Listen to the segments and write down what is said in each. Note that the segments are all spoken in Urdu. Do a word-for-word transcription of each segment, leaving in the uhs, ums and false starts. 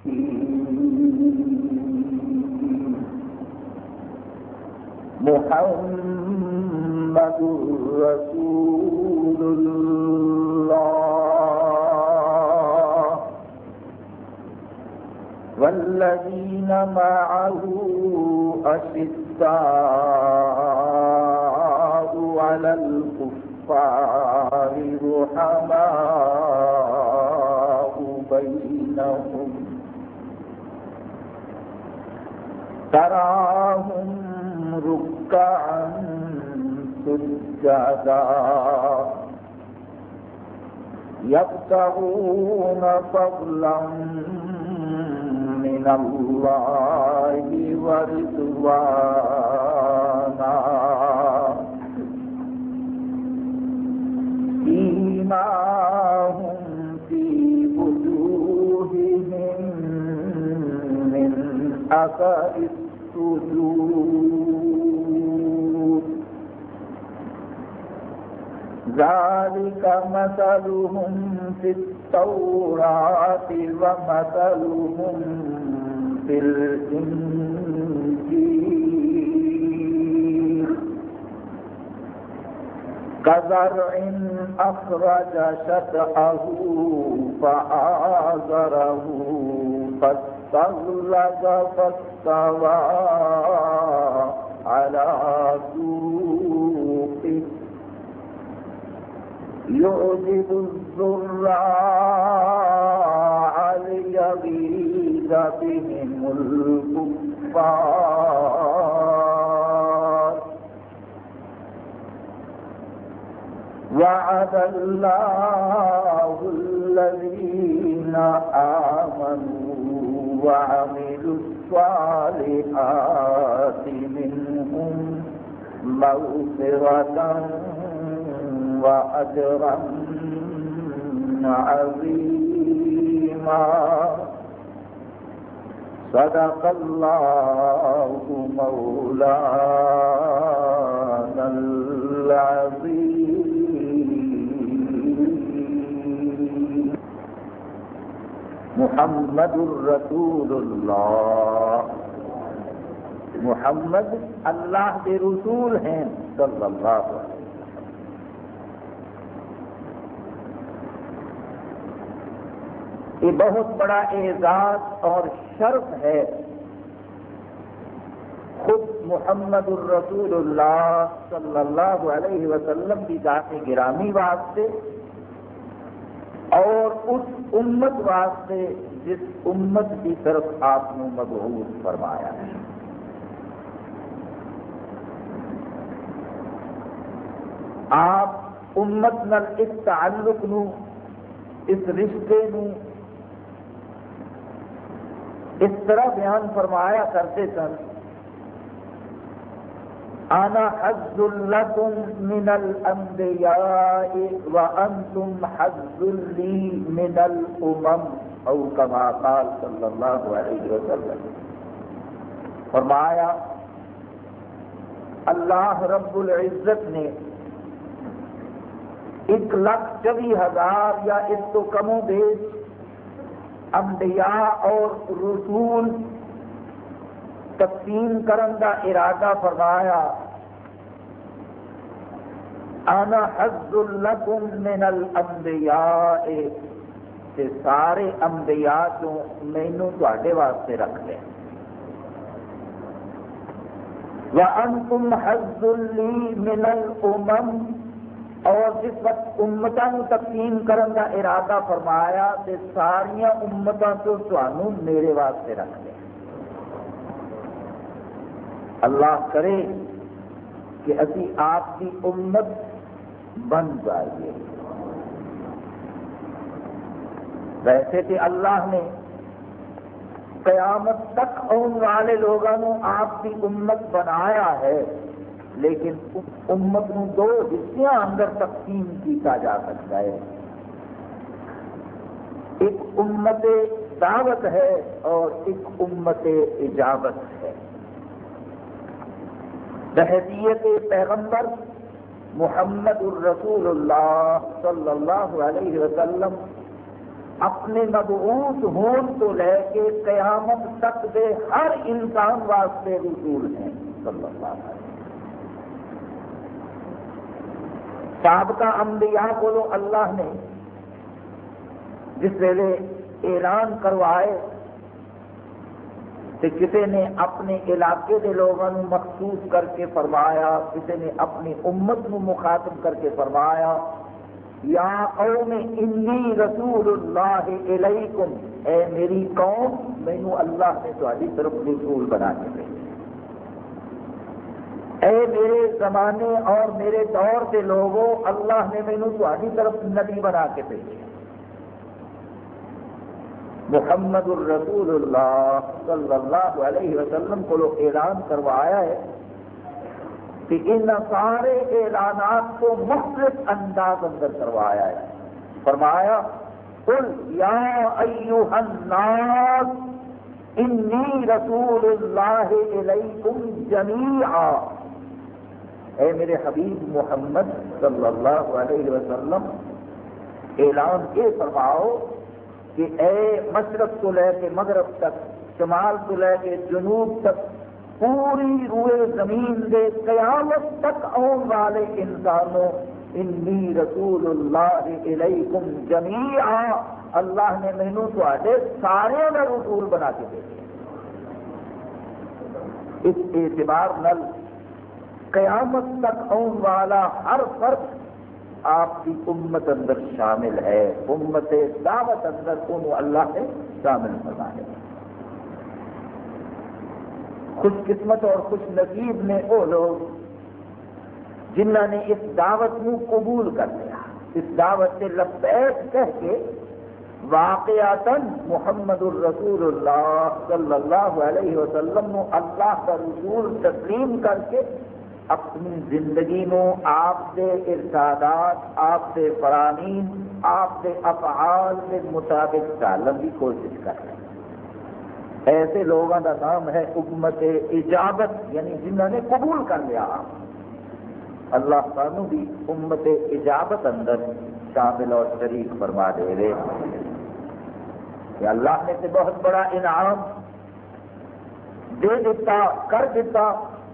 محمد رسول اللہ والذین معه أشداء على الكفار رحماء بينهم تراهم ركعا سجدا يبتغون فضلا من الله ورضوانا سيماهم في وجوههم من أثر السجود ذلك مثلهم في التوراة ومثلهم في الإنجيل كزرع أخرج شطأه فآزره فاستغلظ فاستوى على سوقه يعجب الزراع ليغيظ بهم الكفار وعد الله الذين آمنوا وعملوا الصالحات منهم مغفرة وأجرا عظيما صدق الله مولانا العظيم محمد رسول اللہ محمد اللہ کے رسول ہیں صلی اللہ علیہ وسلم. یہ بہت بڑا اعزاز اور شرف ہے خود محمد الرسول اللہ صلی اللہ علیہ وسلم کی ذات گرامی واسطے اور اس امت واسطے جس امت کی طرف آپ نے مبعوث فرمایا ہے. آپ امت نال اس تعلق نو اس رشتے نو اس طرح بیان فرمایا کرتے سن انا حظ لکم من الانبیاء وانتم حظ لی من الامم او کما قال صلی اللہ علیہ وسلم. فرمایا اللہ رب العزت نے ایک لاکھ چوبی ہزار یا اس تو کم و بیش انبیاء اور رسول تقسیم کرن کا ارادہ فرمایا. انا حظ لکم من الانبیاء کہ سارے انبیاء تو مینوں تواڈے واسطے رکھ لے وانتم حظ لی من الامم اور جس وقت امتاں نو تقسیم کرن کا ارادہ فرمایا تے ساریاں امتاں تو تانوں میرے واسطے رکھ لے. اللہ کرے کہ اسی آپ کی امت بن جائیے. ویسے تو اللہ نے قیامت تک آنے والے لوگوں آپ کی امت بنایا ہے لیکن امت نو دو حصوں اندر تقسیم کیا جا سکتا ہے. ایک امت دعوت ہے اور ایک امت اجابت ہے. بحیثیت پیغمبر محمد الرسول اللہ صلی اللہ علیہ وسلم اپنے مبعوث ہون تو لے کے قیامت تک دے ہر انسان واسطے رسول ہیں صلی اللہ علیہ وسلم۔ سابقہ انبیاء کو اللہ نے جس ویلے اعلان کروائے کہ کسی نے اپنے علاقے کے لوگوں مخصوص کر کے فرمایا، کسی نے اپنی امت کو مخاطب کر کے فرمایا یا قوم انی رسول اللہ الیکم، اے میری قوم مینو اللہ نے تہاڈی طرف رسول بنا کے بھیجا، اے میرے زمانے اور میرے دور کے لوگوں اللہ نے مینو تہاڈی طرف نبی بنا کے بھیجا۔ محمد الرسول اللہ صلی اللہ علیہ وسلم کو لوگ اعلان کروایا ہے کہ ان سارے اعلانات کو مختلف انداز اندر کروایا ہے۔ فرمایا قل یا ایھا الناس انی رسول اللہ الیکم جمیعا، اے میرے حبیب محمد صلی اللہ علیہ وسلم اعلان یہ فرماؤ کہ اے مشرق تو لے کے مغرب تک، شمال تو لے کے جنوب تک، پوری روئے زمین دے قیامت تک آن والے انسانوں انی رسول اللہ الیکم جمیعا، اللہ نے مینو تواڈے سارے کا رسول بنا کے بھیجا۔ اس اعتبار نل قیامت تک آن والا ہر فرد آپ کی امت اندر شامل ہے، امت دعوت اندر انہوں اللہ نے شامل فرمایا۔ خوش قسمت اور خوش نصیب نے وہ لوگ جنہوں نے اس دعوت کو قبول کر لیا، اس دعوت سے لبیک کہہ کے واقعتاً محمد الرسول اللہ صلی اللہ علیہ وسلم نو اللہ کا رسول تسلیم کر کے اپنی زندگی نو آپ کے ارشادات، آپ کے فرامین، آپ کے افعال کے مطابق ڈالنے کی کوشش کر رہے ہیں۔ ایسے لوگوں کا نام ہے امت اجابت، یعنی جنہوں نے قبول کر لیا۔ اللہ سانو بھی امت اجابت اندر شامل اور شریک فرما دے رہے کہ اللہ نے تو بہت بڑا انعام دے دیتا، کر دیتا،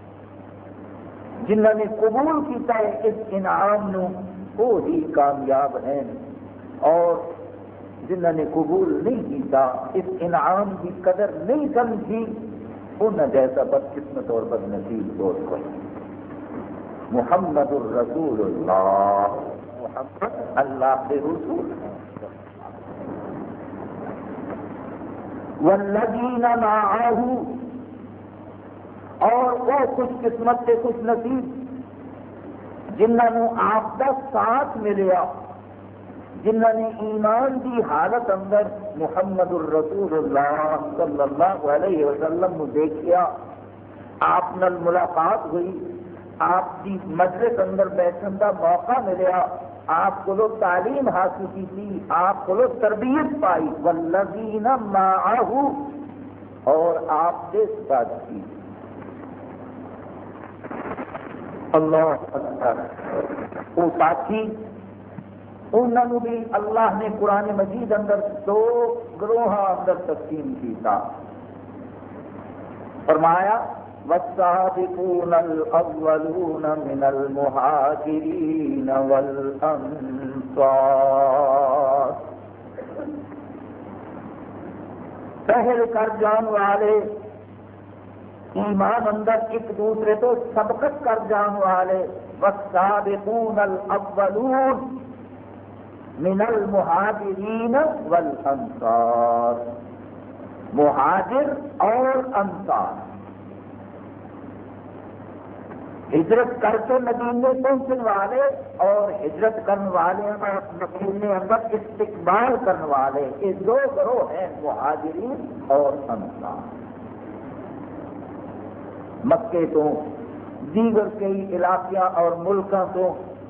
جنہوں نے قبول کیتا ہے اس انعام نو وہ ہی کامیاب ہیں، اور جنہوں نے قبول نہیں کیتا، اس انعام کی قدر نہیں سمجھی، انہوں جیسا بدقسمت اور بد نصیب اور کوئی۔ محمد الرسول اللہ، محمد اللہ کے رسول ہیں۔ والذین معہ، اور وہ خوش قسمت سے خوش نصیب جنہوں نے آپ کا ساتھ ملیا، جنہوں نے ایمان کی حالت اندر محمد الرسول اللہ صلی اللہ علیہ وسلم کو دیکھیا، آپ نال ملاقات ہوئی، آپ کی مجلس اندر بیٹھنے کا موقع ملیا، آپ کو تعلیم حاصل کی تھی، آپ کو تربیت پائی، والذین معہ، اور آپ کے ساتھ کی۔ اللہ اکبر، وہ ساتھی انہوں بھی اللہ نے قرآن مجید اندر دو گروہ اندر تقسیم کیا۔ فرمایا والسابقون الاولون من المہاجرین والانصار، پہل کر جان والے، ایمان اندر ایک دوسرے تو سبقت کر جان والے، والسابقون الاولون من المہاجرین والانصار، مہاجر اور انصار، ہجرت کر کے مدینے پہنچنے والے اور ہجرت کرنے والے مدینے اندر استقبال کرنے والے، یہ دو گروہ ہیں، مہاجرین اور انصار۔ مکے تو دیگر کئی علاقوں اور ملکوں تو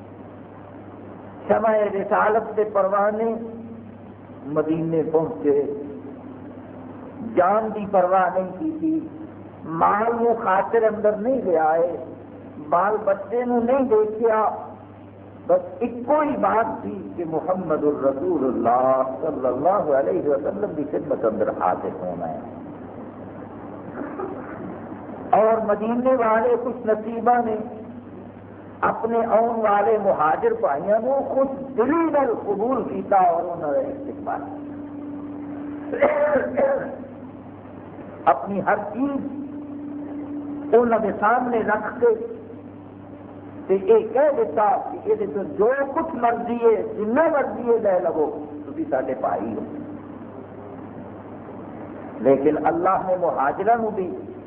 شمع رسالت کے پروانے مدینے پہنچے، جان کی پرواہ نہیں کی تھی، مال کو خاطر اندر نہیں لے آئے، بال بچے نو نہیں دیکھا، بس ایک کوئی بات تھی کہ محمد الرسول اللہ صلی اللہ علیہ وسلم کی خدمت اندر حاضر ہونا ہے. اور مدینے والے کچھ نصیبہ نے اپنے آن والے مہاجر بھائیوں کو خوش دلی نال قبول کیتا اور انہوں نے استقبال اپنی ہر چیز انہوں کے سامنے رکھ کے یہ کہہ دیتا کہ یہ تو جو کچھ مرضی ہے جنہ مرضی ہے لے لو تھی سارے بھائی ہو. لیکن اللہ نے مہاجروں بھی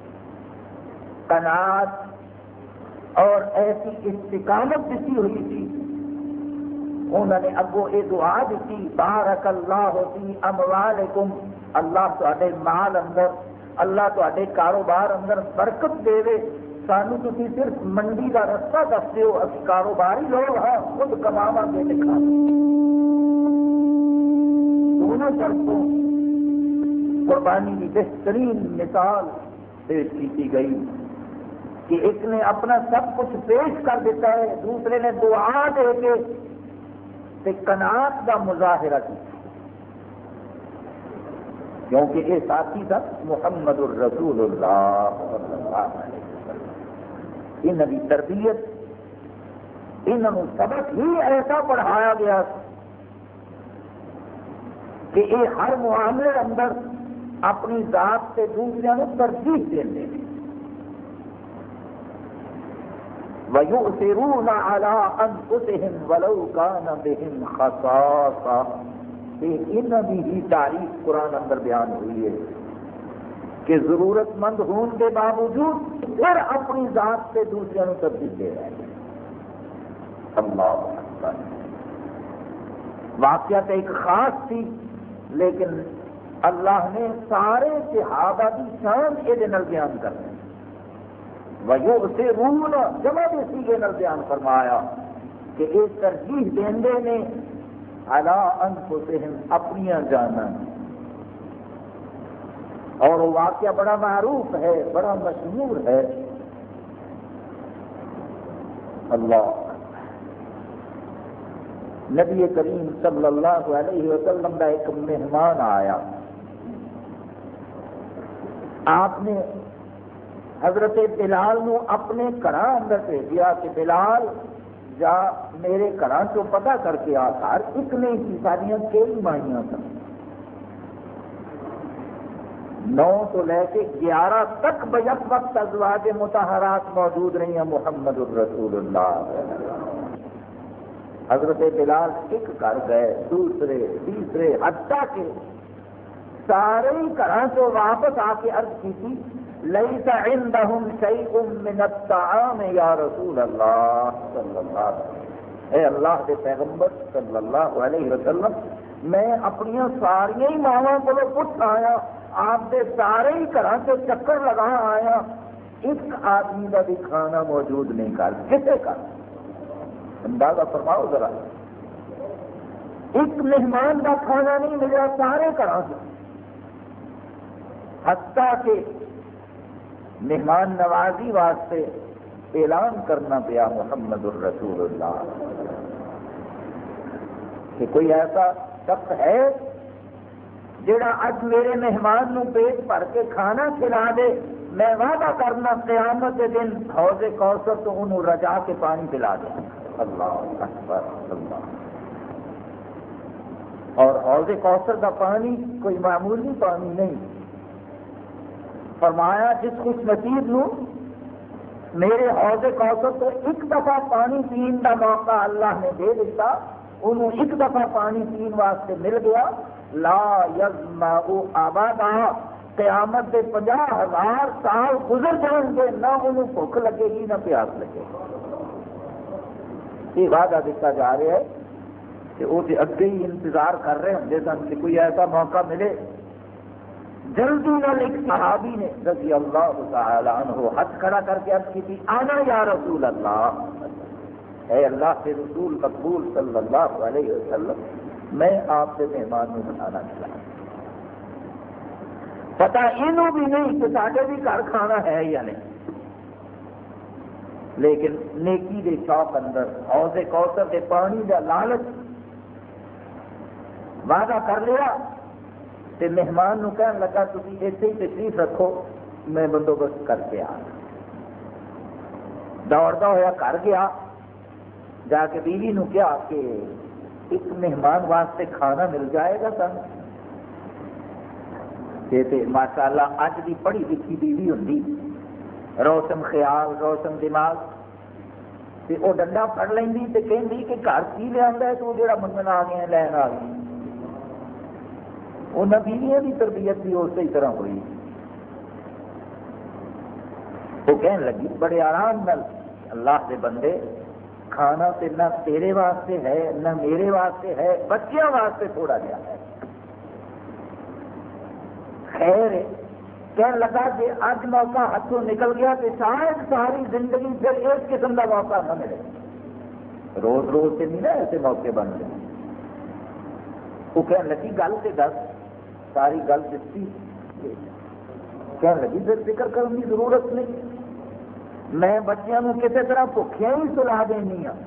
قناعت اور ایسی استقامت دیتی ہوئی تھی. انہوں نے اگوں یہ دعا دیتی بارک اللہ فی اموالکم، اللہ تواڈے مال اندر، اللہ تواڈے کاروبار اندر برکت دے دے. سانو تسی صرف منڈی کا رستہ دس دیو، اسی کاروباری لوگ ہاں خود کماواں گے تے کھاواں. دونوں طرفوں قربانی کی بہترین مثال پیش کی گئی کہ ایک نے اپنا سب کچھ پیش کر دیتا ہے، دوسرے نے دعا دے کے تے قناعت کا مظاہرہ کیا، کیونکہ یہ ساتھی تھا محمد الرسول اللہ صلی اللہ علیہ وسلم. انہوں کی تربیت، انہوں سبق ہی ایسا پڑھایا گیا کہ یہ ہر معاملے اندر اپنی ذات سے دوسرے کو ترجیح دیں. وَيُؤْثِرُونَ عَلَىٰ أَنفُسِهِمْ وَلَوْ كَانَ بِهِمْ خَصَاصَةٌ. ان کی ہی تعریف قرآن اندر بیان ہوئی ہے کہ ضرورت مند ہونے کے باوجود پھر اپنی ذات سے دوسرے کو ترجیح دے رہے ہیں. اللہ اکبر. واقعات ایک خاص تھی لیکن اللہ نے سارے صحابہ کی شان یہ بیان کر دی. وَيُؤْثِرُونَ جمع سیگے نال بیان فرمایا کہ یہ ترجیح دیندے نے عَلَىٰ أَنفُسِهِمْ اپنی جانا. اور وہ واقعہ بڑا معروف ہے، بڑا مشہور ہے. اللہ نبی کریم صلی اللہ علیہ وسلم کا ایک مہمان آیا. آپ نے حضرت بلال نو اپنے گھر اندر بھیجیا کہ بلال جا میرے گھر چو پتہ کر کے آ کر ایک نہیں تھی ساریاں کئی مائیاں سن، نو تو لے کے گیارہ تک بیک وقت ازواج مطہرات موجود رہی ہیں محمد الرسول اللہ. حضرت بلال ایک گھر گئے، دوسرے تیسرے، حتیٰ کہ سارے گھروں سے واپس آ کے عرض کی تھی لیس عندهم شیء من الطعام یا رسول اللہ صلی اللہ علیہ وسلم. اے اللہ کے پیغمبر صلی اللہ علیہ وسلم، میں اپنی ساری ماواں کو پوچھ آیا، آپ کے سارے ہی گھروں سے چکر لگا آیا، ایک آدمی کا بھی کھانا موجود نہیں کر کسے کا. اندازہ فرماؤ ذرا، ایک مہمان کا کھانا نہیں ملا سارے گھروں سے. حتیٰ کہ مہمان نوازی واسطے اعلان کرنا پیا محمد الرسول اللہ کہ کوئی ایسا شخص ہے جڑا اج میرے مہمان نو پیٹ بھر کے کھانا کھلا دے، میں وعدہ کرنا قیامت کے دن حوض کوثر تو انہوں رجا کے پانی پلا دے. اللہ اکبر اللہ. اور حوض کوثر کا پانی کوئی معمولی پانی نہیں. فرمایا جس خوش نصیب نو میرے حوض کوثر تو ایک دفعہ پانی پین کا موقع اللہ نے دے دیتا، انہوں ایک دفعہ پانی پین واسطے مل گیا، لا یظمأ ابدا. قیامت کے پنجاہ ہزار سال گزر جائیں گے، نہ انہوں بھوک لگے گی نہ پیاس لگے گی. یہ وعدہ دیتا جا رہا ہے کہ وہ اگے ہی انتظار کر رہے ہوں سن کہ کوئی ایسا موقع ملے. جلدی نال ایک صحابی نے رضی اللہ تعالی عنہ ہاتھ کھڑا کر کے عرض کی تھی آنا یا رسول اللہ، اے اللہ کے رسول مقبول صلی اللہ علیہ وسلم، میں آپ سے مہمان کو بنانا چاہتا. پتہ انہوں بھی نہیں کہ ساڈے بھی گھر کھانا ہے یا نہیں. لیکن نیکی دے شوق اندر حوض کوثر کے پانی کا لالچ وعدہ کر لیا تے مہمان نو کہن لگا تسی ایتھے ہی تشریف رکھو میں بندوبست کر کے آ دوڑتا ہوا گھر گیا جا کے بیوی نو کہا کہ ایک مہمان واسطے کھانا مل جائے گا سن ماشاء اللہ اج بھی پڑھی لکھی بیوی ہوں روشن خیال روشن دماغ تے وہ ڈنڈا پڑ لینی تے کہندی کہ گھر کی لیا ہے تو جڑا منگن آ گیا لین آ گئی انہاں بیویاں کی تربیت بھی اسی طرح ہوئی وہ کہنے لگی بڑے آرام نال اللہ کے بندے کھانا تے نہ تیرے واسطے ہے نہ میرے واسطے ہے بچیاں واسطے تھوڑا جہا ہے خیر کہنے لگا کہ اج موقع ہاتھوں نکل گیا تو شاید ساری زندگی پھر ایک قسم کا موقع نہ ملے روز روز سے نہیں نا ایسے موقع بن گئے وہ کہنے لگی گل سے دس ساری گل دستی کہنے لگی پھر فکر کرنے کی ضرورت نہیں میں بچیاں نو کسی طرح بھوکھیا ہی سلا دینی ہوں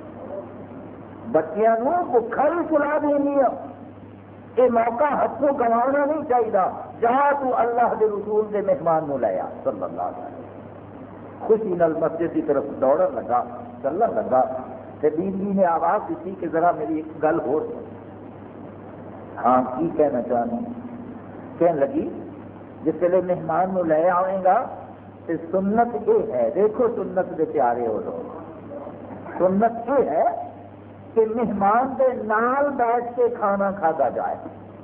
بچیاں نو بھوکھا ہی سلا دینی ہوں یہ موقع ہاتھوں گوانا نہیں چاہیے جہاں تو اللہ کے رسول کے مہمان نو لیا صلی اللہ علیہ وسلم خوشی نال مسجد کی طرف دوڑن لگا چلن لگا تے بیوی نے آواز دیتی کہ ذرا میری ایک گل ہو ہاں کی کہنا چاہوں کہنے لگی جس ویلے مہمان نو لے آئے گا تو سنت یہ ہے دیکھو سنت کے پیارے ہو لوگ سنت یہ ہے کہ مہمان کے نال بیٹھ کے کھانا کھادا جائے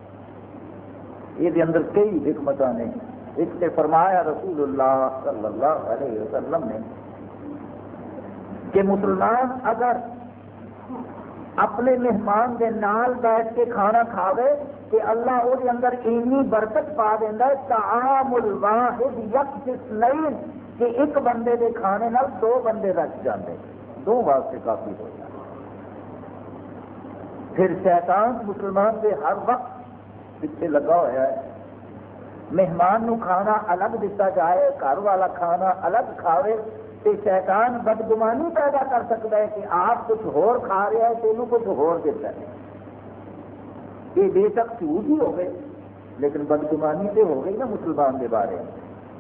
یہ اندر کئی حکمت نے ایک سے فرمایا رسول اللہ صلی اللہ علیہ وسلم نے کہ مسلمان اگر اپنے مہمان کے نال بیٹھ کے کھانا کھاوے کہ اللہ وہ اندر اینی برکت پا دینا ہے طعام الواحد یکفس نہیں کہ ایک بندے کے کھانے نال دو بندے رچ جاندے دو واسطے کافی ہو جائے پھر شیطان مسلمان کے ہر وقت پیچھے لگا ہوا ہے مہمان نو کھانا الگ دیتا جائے گھر والا کھانا الگ کھاوے تو شیطان بدگمانی پیدا کر سکتا ہے کہ آپ کچھ ہور کھا رہے ہیں تو کچھ ہور دیتا ہے یہ بے شک جھوٹ ہی ہو گئے لیکن بدگمانی تو ہو گئی نا مسلمان کے بارے میں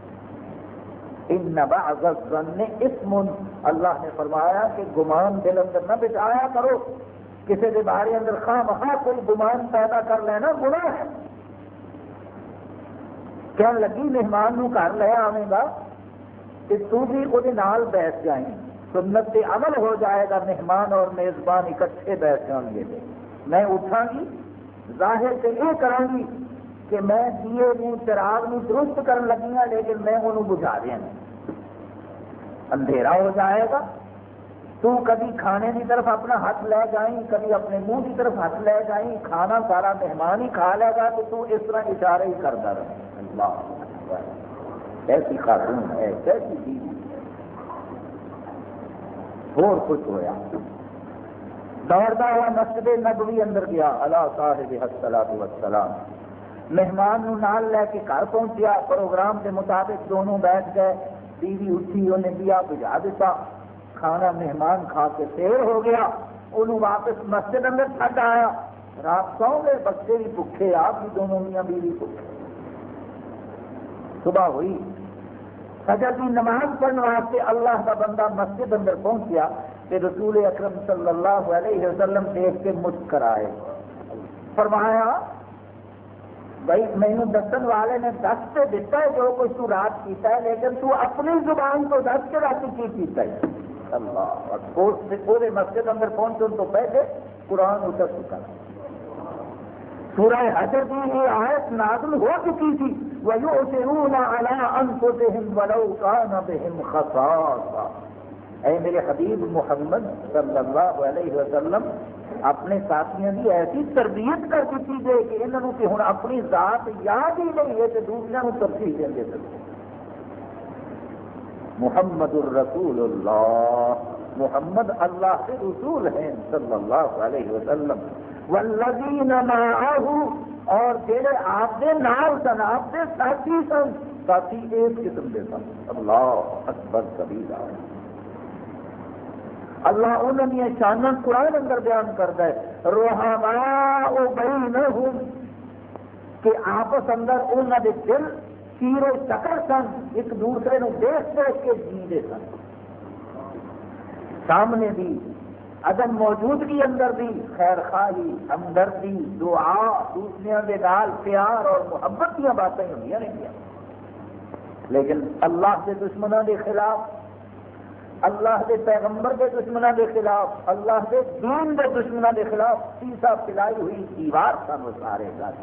ان بعض الظن اسم اللہ نے فرمایا کہ گمان دل اندر نہ بچایا کرو کسی کے بارے اندر خواہ مخواہ کوئی گمان پیدا کر لینا گناہ ہے کہنے لگی مہمان نو گھر لے آئے گا کہ تو بھی وہ نال بیٹھ جائیں سنت پہ عمل ہو جائے گا مہمان اور میزبان اکٹھے بیٹھ جائیں گے میں اٹھاں گی ظاہر سے یہ کروں گی کہ میں دیے نو چراغ نو درست کرن لگی ہوں لیکن میں انہوں بجھا دیا اندھیرا ہو جائے گا تو کبھی کھانے کی طرف اپنا ہاتھ لے جائیں کبھی اپنے منہ کی طرف ہاتھ لے جائیں کھانا سارا مہمان ہی کھا لے گا تو تو اس طرح اشارے ہی کرتا رہے اللہ ایسی خاتون ہے کیسی بیوی اور کچھ ہوا دوڑتا ہوا مسجد نبوی اندر گیا اللہ صاحب الصلاۃ والسلام مہمان نو نال لے کے گھر پہنچیا پروگرام کے مطابق دونوں بیٹھ گئے بیوی اٹھی انہیں دیا بجھا دیتا کھانا مہمان کھا کے سیر ہو گیا انہوں واپس مسجد اندر چھڈ آیا رات سو گئے بچے بھی بھوکے آپ بھی دونوں میاں بیوی بھوکے صبح ہوئی فجر کی نماز پڑھنے واسطے اللہ کا بندہ مسجد اندر پہنچیا کہ رسول اکرم صلی اللہ علیہ وسلم دیکھ کے مسکرائے فرمایا بھائی مینو دسن والے نے دس سے دیتا ہے جو کچھ تو رات کیتا ہے لیکن تو اپنی زبان کو دس کے رات کی کیتا ہے اللہ پورے مسجد اندر پہنچنے تو پہلے قرآن اتر چکا سورہ حشر کی یہ آیت نازل ہو چکی تھی وَيُؤْثِرُونَ عَلَىٰ أَنفُسِهِمْ وَلَوْ كَانَ بِهِمْ خَصَاصَةٌ اے میرے حبیب محمد صلی اللہ علیہ وسلم اپنے ساتھیوں کی ایسی تربیت کر دیتی گئی کہ انہوں نے ہوں اپنی ذات یاد ہی نہیں ہے کہ دوسرے کو ترجیح دیں گے محمد الرسول اللہ محمد اللہ کے رسول ہیں صلی اللہ علیہ وسلم والذین معہ اور جڑے آپ دے نال سن آپ دے ساتھی سن ساتھی ایک قسم دے سن اللہ اکبر کبیرہ اللہ انہوں نے شاناں قرآن اندر بیان کرتا ہے، رحماء بینہم، کہ آپس اندر انہوں نے دل سیر و چکر سن، ایک دوسرے کو دیکھ دیکھ کے جیندے سن، سامنے بھی عدم موجودگی اندر بھی خیر خواہی، ہمدردی، دعا، دوسرے کے نال پیار اور محبت کی باتیں ہوئی نہیں، لیکن اللہ کے دشمنوں کے خلاف، اللہ کے پیغمبر کے دشمنوں کے خلاف، اللہ کے دین کے دشمنوں کے خلاف سیسا پلائی ہوئی دیوار سن وہ سارے گھر۔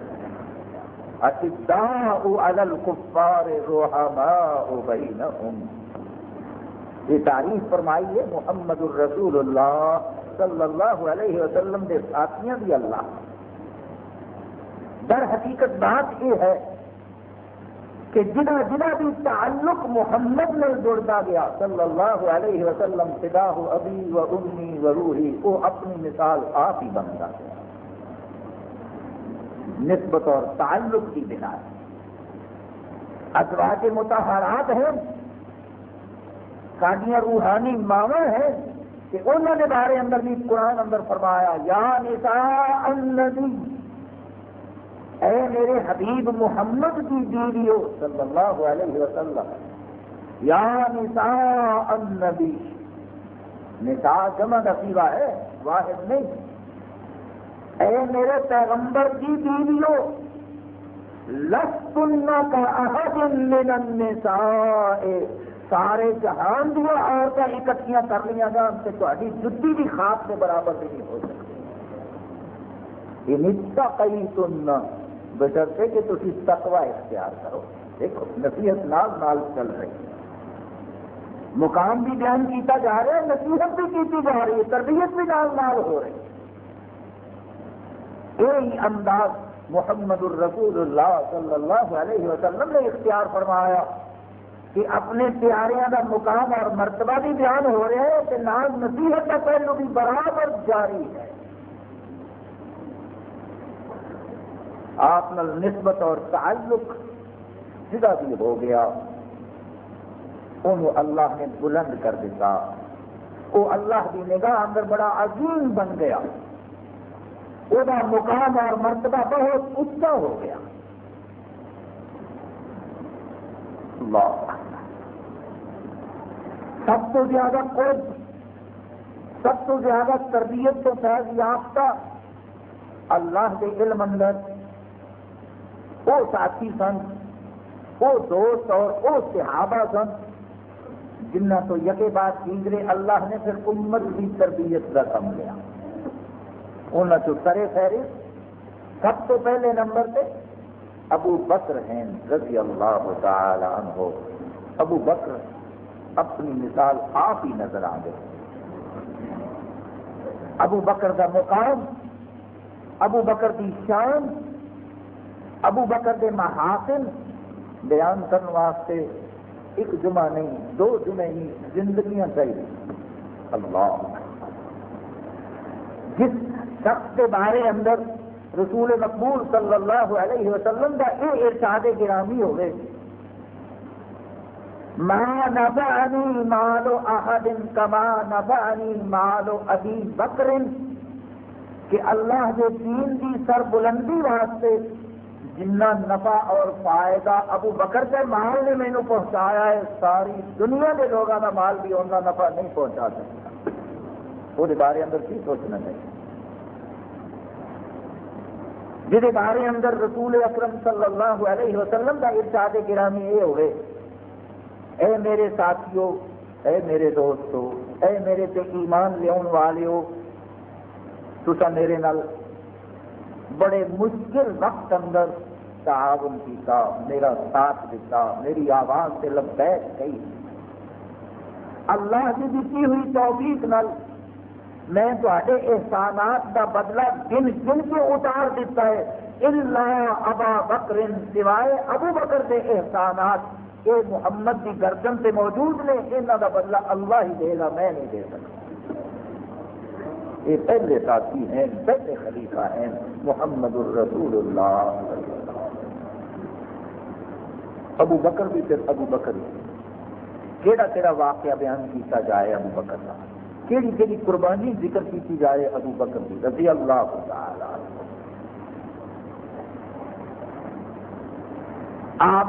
اشداء علی الکفار رحماء بینہم، یہ تعریف فرمائی ہے محمد الرسول اللہ صلی اللہ علیہ وسلم کے ساتھیاں بھی اللہ۔ در حقیقت بات یہ ہے کہ جنہ جنہ بھی تعلق محمد میں جڑتا گیا صلی اللہ علیہ وسلم، فداہ ابی و امی و روحی، وہ اپنی مثال آپ ہی بنتا گیا، نسبت اور تعلق کی بنا۔ ازواج مطہرات ہیں، ساڈیاں روحانی ماواں ہیں، کہ انہوں نے بارے اندر بھی قرآن اندر فرمایا یا نساء النبی، اے میرے حبیب محمد کی بیویوں صلی اللہ علیہ وسلم، یا نساء النبی، نساء جمع نصیبہ ہے، واحد نہیں، اے میرے پیغمبر کی بیویوں، لستن کاحد من النساء، سارے جہان دیا عورتیں اکٹھیاں کر لیا جان سے تہاڈی جتی بھی خواب کے برابر بھی نہیں ہو سکتی، ان اتقیتن، بشرطے کہ تسی تقوی اختیار کرو۔ دیکھو نصیحت نال نال چل رہی ہے، مقام بھی بیان کیتا جا رہا ہے، نصیحت بھی کیتی جا رہی ہے، تربیت بھی نال نال ہو رہی ہے۔ یہی انداز محمد الرسول اللہ صلی اللہ علیہ وسلم نے اختیار فرمایا کہ اپنے پیاریاں کا مقام اور مرتبہ بھی بیان ہو رہا ہے کہ نال نصیحت کا پہلو بھی برابر جاری ہے۔ آپ نال نسبت اور تعلق جدا بھی ہو گیا، انہوں اللہ نے بلند کر دیتا، وہ اللہ کی نگاہ اندر بڑا عظیم بن گیا، وہ مقام اور مرتبہ بہت اچھا ہو گیا۔ اللہ سب تو زیادہ قرب، سب تو زیادہ تربیت تو فیض یافتہ اللہ کے علم اندر وہ ساتھی سن، وہ دوست اور وہ صحابہ سن، جنہ تو یکے بعد دیگرے اللہ نے پھر امت کی تربیت کا کم لیا۔ انہوں نے سرے فہرست سب تو پہلے نمبر پہ ابو بکر ہیں رضی اللہ تعالی عنہ۔ ابو بکر اپنی مثال آپ ہی نظر آ گئے۔ ابو بکر کا مقام، ابو بکر کی شان، ابو بکر کے محاسن بیان کرنے واسطے ایک جمعہ نہیں، دو جمعے نہیں، زندگیاں چاہیے۔ اللہ جس شخص کے بارے اندر رسول مقبول صلی اللہ علیہ وسلم کا یہ ارشاد گرامی ہوئے، ما نفعنی مال احد کما نفعنی مال ابی بکر، کہ اللہ کے دین کی سر بلندی واسطے جنہ نفع اور فائدہ ابو بکر کے مال نے مینو پہنچایا ہے، ساری دنیا کے لوگوں کا مال بھی انہوں نفع نہیں پہنچا سکتا۔ وہ بارے اندر کی سوچنا چاہیے، جہے بارے اندر رسول اکرم صلی اللہ علیہ وسلم کا ارشاد گرامی یہ ہوئے، اے میرے ساتھیو، اے میرے دوستو، اے میرے تے ایمان لیون والیو، تسا میرے نال بڑے مشکل وقت اندر تعاون کیتا، میرا ساتھ دیتا، میری آواز سے لبیک کہی، اللہ کی دیتی ہوئی توفیق نال میں تواڈے احسانات کا بدلہ گن گن کے اتار دیتا ہے، الا ابا بکر، سوائے ابو بکر کے احسانات یہ محمد کی گردن سے موجود نے، انہاں کا بدلہ اللہ ہی دے گا، میں نہیں دے سکتا۔ یہ پہلے ساتھی ہیں، پہلے خلیفہ ہیں محمد الرسول اللہ۔ ابو بکر بھی پھر ابو بکر کیڑا کیڑا واقعہ بیان کیتا جائے ابو بکر کا، کیڑی کیڑی قربانی ذکر کی جائے ابو بکر کی رضی اللہ تعالی عنہ۔ آپ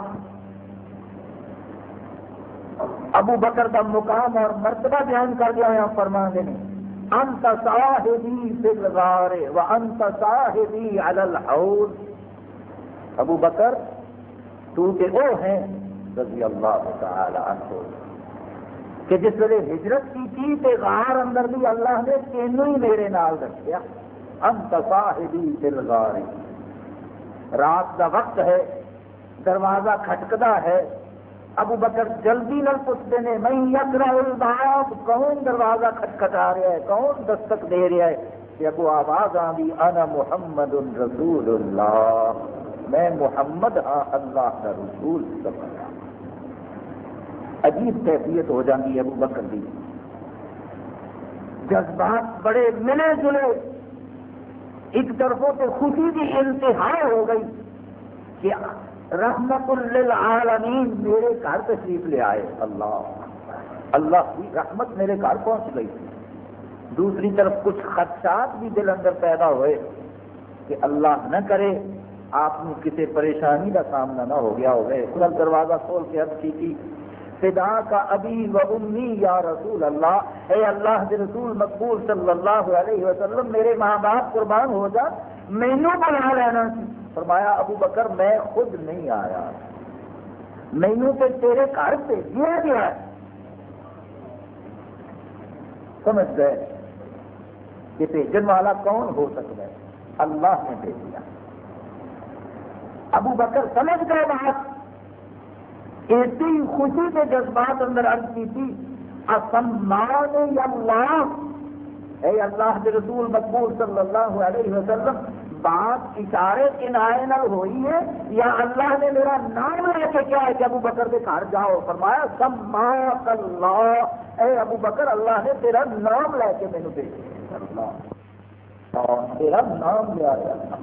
ابو بکر کا مقام اور مرتبہ بیان کر دیا ہے، فرما دیں انت صاحبی فی الغار وانت صاحبی علی الحوض، ابو بکر تو تے او ہیں رضی اللہ تعالی عنہ کہ جس ویلے ہجرت کی تھی تے غار اندر بھی اللہ نے تینوں ہی میرے نال رکھیا، انت صاحبی فی الغار، رات کا وقت ہے، دروازہ کھٹکدا ہے، ابو بکر جلدی نال پوچھتے ہیں میں یقرا الباب، کون دروازہ کھٹکھٹا رہا ہے، کون دستک دے رہا ہے؟ کہ ابو آواز آ گئی انا محمد رسول اللہ، میں محمد ہاں اللہ کا رسول صلی اللہ۔ عجیب کیفیت ہو جاتی ہے ابو بکر کی، جذبات بڑے ملے جلے، ایک طرفوں سے خوشی کی انتہا ہو گئی کہ رحمت للعالمین میرے گھر تشریف لے آئے، اللہ اللہ کی رحمت میرے گھر پہنچ گئی۔ دوسری طرف کچھ خدشات بھی دل اندر پیدا ہوئے کہ اللہ نہ کرے آپ کو کسی پریشانی کا سامنا نہ ہو گیا ہوگا۔ خود دروازہ کھول کے عرض کی تھی فدا کا ابی و امی یا رسول اللہ، اے اللہ کے رسول مقبول صلی اللہ علیہ وسلم میرے ماں باپ قربان ہو جا، مینو بنا لینا سی۔ فرمایا ابو بکر میں خود نہیں آیا، مینو تو تیرے گھر سے دیا گیا ہے۔ سمجھ گئے کہ بھیجن والا کون ہو سکتا ہے؟ اللہ نے بھیج دیا۔ ابو بکر سمجھ گئے بات، ایسی خوشی کے جذبات اندر عرض کی تھی اسمان اللہ، اے اللہ کے رسول مقبول صلی اللہ علیہ وسلم بات اشارے کنائے نال ہوئی ہے یا اللہ نے میرا نام لے کے کیا ہے کہ ابو بکر کے گھر جاؤ؟ فرمایا سماک اللہ، اے ابو بکر اللہ نے تیرا نام لے کے مینوں بھیجا، تیرا نام لیا ہے۔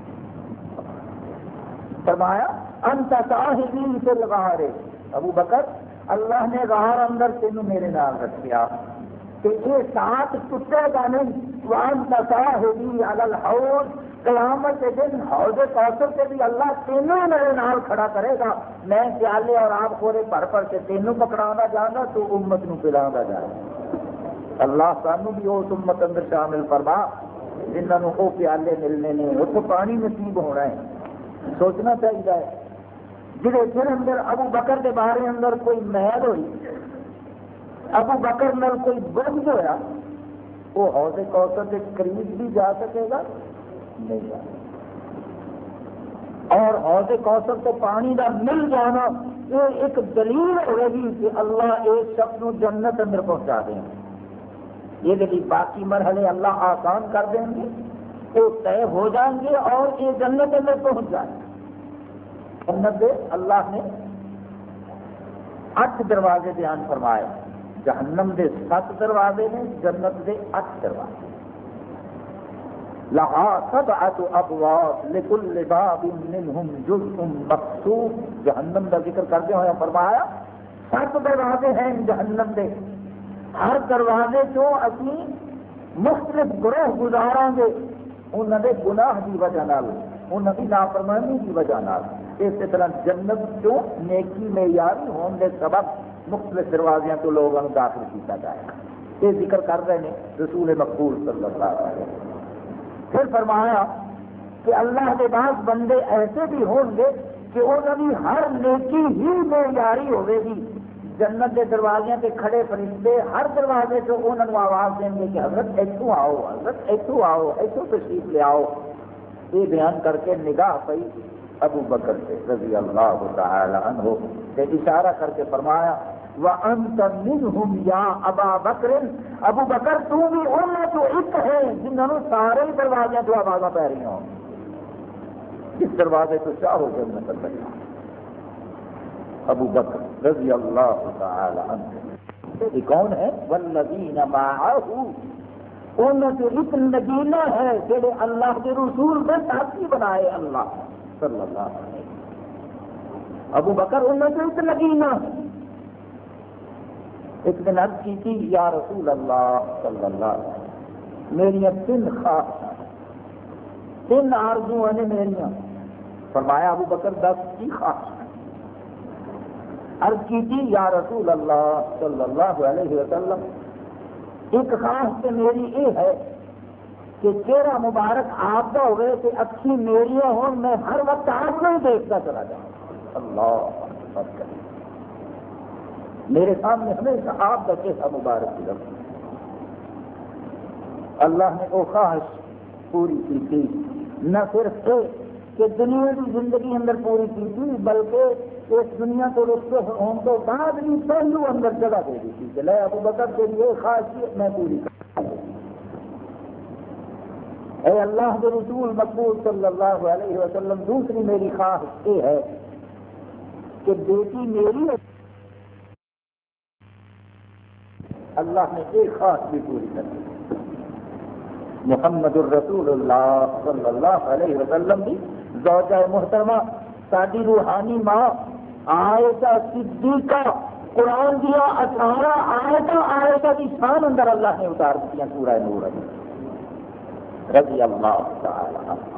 فرمایا انت صاحبی فی الغار، ابو بکر اللہ نے غار اندر تینوں میرے نال رکھیا کہ یہ ساتھ ٹوٹے گا نہیں، وانت صاحبی علی الحوض، قیامت کے دن حوض کوثر سے بھی اللہ تینوں میرے نال کھڑا کرے گا، میں پیالے اور آپ خورے بھر بھر کے تینوں پکڑانا جانا تو امت نو پلانا جانا۔ اللہ سانو بھی اس امت اندر شامل فرما جنہوں نے وہ پیالے ملنے نے، اتوں پانی نصیب ہونا ہے۔ سوچنا چاہیے جہے دل اندر ابو بکر کے بارے اندر کوئی محل ہوئی، ابو بکر نال کوئی بغض ہویا، وہ حوض کوثر کے قریب بھی جا سکے گا نہیں جا سکے، اور حوض کوثر تو پانی کا مل جانا یہ ایک دلیل ہوئے گی کہ اللہ اس شخص کو جنت اندر پہنچا دیں گے۔ یہ دلیل باقی مرحلے اللہ آسان کر دیں گے، وہ طے ہو جائیں گے اور یہ جنت اندر پہنچ جائیں گے۔ جنت دے اللہ نے اٹھ دروازے بیان فرمائے، جہنم دے سات دروازے نے، جنت دے اٹھ دروازے۔ لہا سبعۃ ابواب لکل باب منہم جزء مقسوم، جہنم کا ذکر کرتے ہوئے فرمایا سات دروازے ہیں جہنم دے، ہر دروازے چوں اسی مختلف گروہ گزاراں گے انہوں نے گناہ کی وجہ نال، انہوں کی نافرمانی کی وجہ نال۔ اسی طرح جنت چوں نیکی معیاری ہونے کے سبب مختلف دروازیاں تو لوگوں کو داخل کیا جائے گا۔ یہ ذکر کر رہے ہیں رسول مقبول صلی اللہ علیہ وسلم۔ پھر فرمایا کہ اللہ کے بعض بندے ایسے بھی ہوں گے کہ انہوں کی ہر نیکی ہی معیاری ہوے گی، جنت کے دروازے پہ کھڑے فرشتے ہر دروازے سے انہوں نے آواز دیں گے کہ حضرت اتوں آؤ، حضرت اتوں آؤ، اتوں تشریف لے آؤ۔ یہ بیان کر کے نگاہ پئی ابو بکر سے رضی اللہ تعالی عنہ سے اشارہ کر کے فرمایا وَأَنْتَ مِنْهُمْ يَا أَبَا بَكْرٍ، ابو بکر تو بھی ان میں تو ایک ہے جنہوں نے سارے دروازے تو آوازاں پہ رہی ہوں، جس دروازے تو چاہو جنت اندر۔ ابو بکر رضی اللہ تعالی عنہ یہ کون ہے؟ والذین معه، ان جو ایک نگینہ ہے جڑے اللہ کے رسول کے ساتھی بنائے اللہ صلی اللہ علیہ وسلم۔ ابو بکر ان جو ایک نگینہ ہے، ایک دن عرض کی تھی یا رسول اللہ صلی اللہ علیہ وسلم میری تین خواہشاں تین آرزویں نے میریاں. فرمایا ابو بکر دس کی خواہش. عرض کی تھی یا رسول اللہ صلی اللہ علیہ وسلم ایک خواہش تو میری یہ ہے کہ چہرہ مبارک آپ کا ہوئے کہ اکھی میری ہوں میں ہر وقت آپ کو ہی دیکھتا چلا جاؤں. اللہ اکبر. میرے سامنے ہمیشہ آپ کا چہرہ مبارک ہی رکھے. اللہ نے وہ خواہش پوری کی تھی. نہ صرف کہ دنیا کی زندگی اندر پوری کی تھی بلکہ اس دنیا کو رخصت ہونے تو بعد بھی پہلو اندر جگہ دے دی تھی کہ لے ابو بکر کے لیے خواہش میں پوری کر. اے اللہ کے رسول مقبول صلی اللہ علیہ وسلم دوسری میری خواہش یہ ہے کہ بیٹی میری اللہ نے ایک خواہش بھی پوری کر دی. محمد الرسول اللہ صلی اللہ علیہ وسلم بھی زوجہ محترمہ ساری روحانی ماں عائشہ صدیقہ قرآن دیا اٹھارہ آیتاں عائشہ کی شان اندر اللہ نے اتار دی سورہ نور رضی اللہ تعالی عنہ.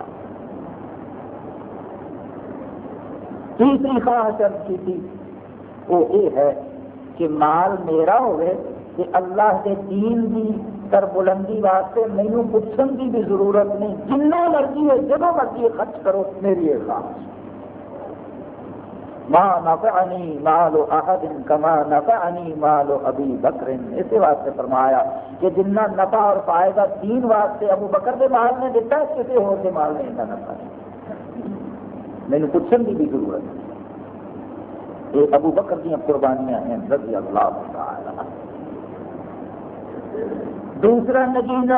تیسری خواہش کی تھی وہ یہ ہے کہ مال میرا ہوئے کہ اللہ کے دین کی سر بلندی واسطے مینوں پوچھن کی بھی ضرورت نہیں. جنہ مرضی ہے جب مرضی خرچ کرو میری یہ خواہش. ما نفعنی مال احد کما نفعنی مال ابی بکر. اسی واسطے فرمایا کہ جنہ نفع اور فائدہ دین واسطے ابو بکر کے مال نے دیتا ہے کسی اور کے مال نے اتنا نفع نہیں. مینوں پوچھن کی بھی ضرورت نہیں. یہ ابو بکر کی قربانیاں ہیں رضی اللہ تعالی عنہ. دوسرا نگینہ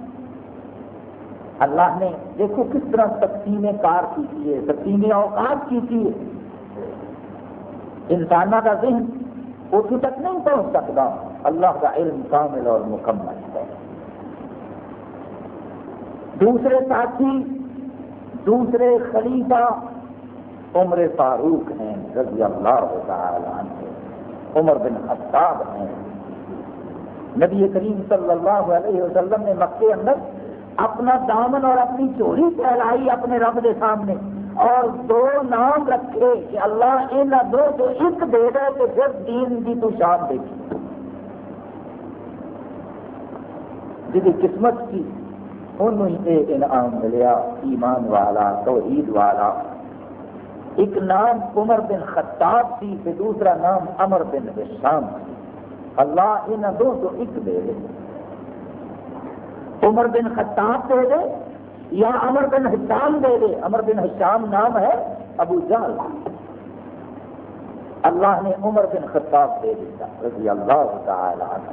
اللہ نے دیکھو کس طرح تقسیم کار کی ہے تقسیم اوقات کی ہے. انسانوں کا ذہن اتنے تک نہیں پہنچ سکتا. اللہ کا علم کامل اور مکمل ہے. دوسرے ساتھی دوسرے خلیفہ عمر فاروق ہیں رضی اللہ تعالی عنہ. عمر بن خطاب ہیں. نبی کریم صلی اللہ علیہ وسلم نے مکے اندر اپنا دامن اور اپنی چوری پھیلائی اپنے رب کے سامنے اور دو نام رکھے کہ اللہ ان دو تو ایک دے دے تو پھر دین کی تو شان دیکھی. جی قسمت کی انہوں ہی انعام ملیا ایمان والا توحید والا. ایک نام عمر بن خطاب سی پھر دوسرا نام عمر بن ہشام سی. اللہ ان دو تو ایک دے دے. عمر بن خطاب دے دے یا عمر بن ہشام دے دے. عمر بن ہشام نام ہے ابو جہل. اللہ نے عمر بن خطاب دے دیتا رضی اللہ تعالی عنہ.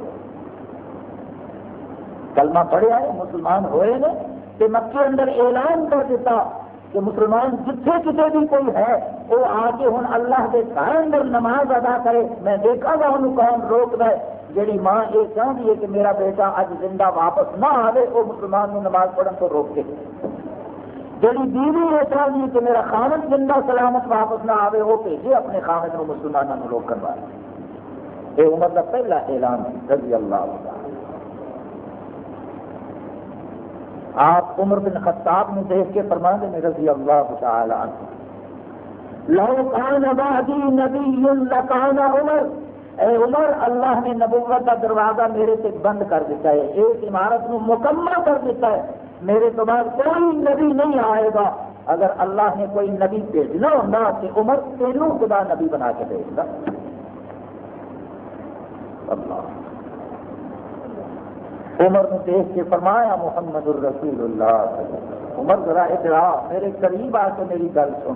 کلمہ پڑھیا ہے مسلمان ہوئے نے کہ مکے اندر اعلان کر دیتا کہ مسلمان جتھے کسی بھی کوئی ہے وہ آ کے ہوں اللہ کے گھر اندر نماز ادا کرے. میں دیکھا گا انہوں کون روک دے. جیڑی ماں یہ چاہتی ہے کہ میرا بیٹا اج زندہ واپس نہ آئے وہ مسلمان کو نماز پڑھن تو روکے. جیڑی بیوی یہ چاہتی ہے کہ میرا خامد زندہ سلامت واپس نہ آئے وہ بھیجے اپنے خامد کو مسلمانوں کو روکن والے. یہ عمر کا پہلا اعلان رضی اللہ تعالی. آپ عمر بن خطاب نے دیکھ کے فرما دیں رضی اللہ تعالی عنہ لو کان بعدی نبی لکان عمر. اے عمر اللہ نے نبوت کا دروازہ میرے سے بند کر دیتا ہے. ایک عمارت کو مکمل کر دیتا ہے. میرے تو بعد کوئی نبی نہیں آئے گا. اگر اللہ نے کوئی نبی بھیجنا ہوگا کہ عمر تینوں خدا نبی بنا کے بھیج گا. اللہ عمر نے دیکھ کے فرمایا محمد الرسول اللہ. عمر ذرا ادرا میرے قریب آ کے میری گل سن.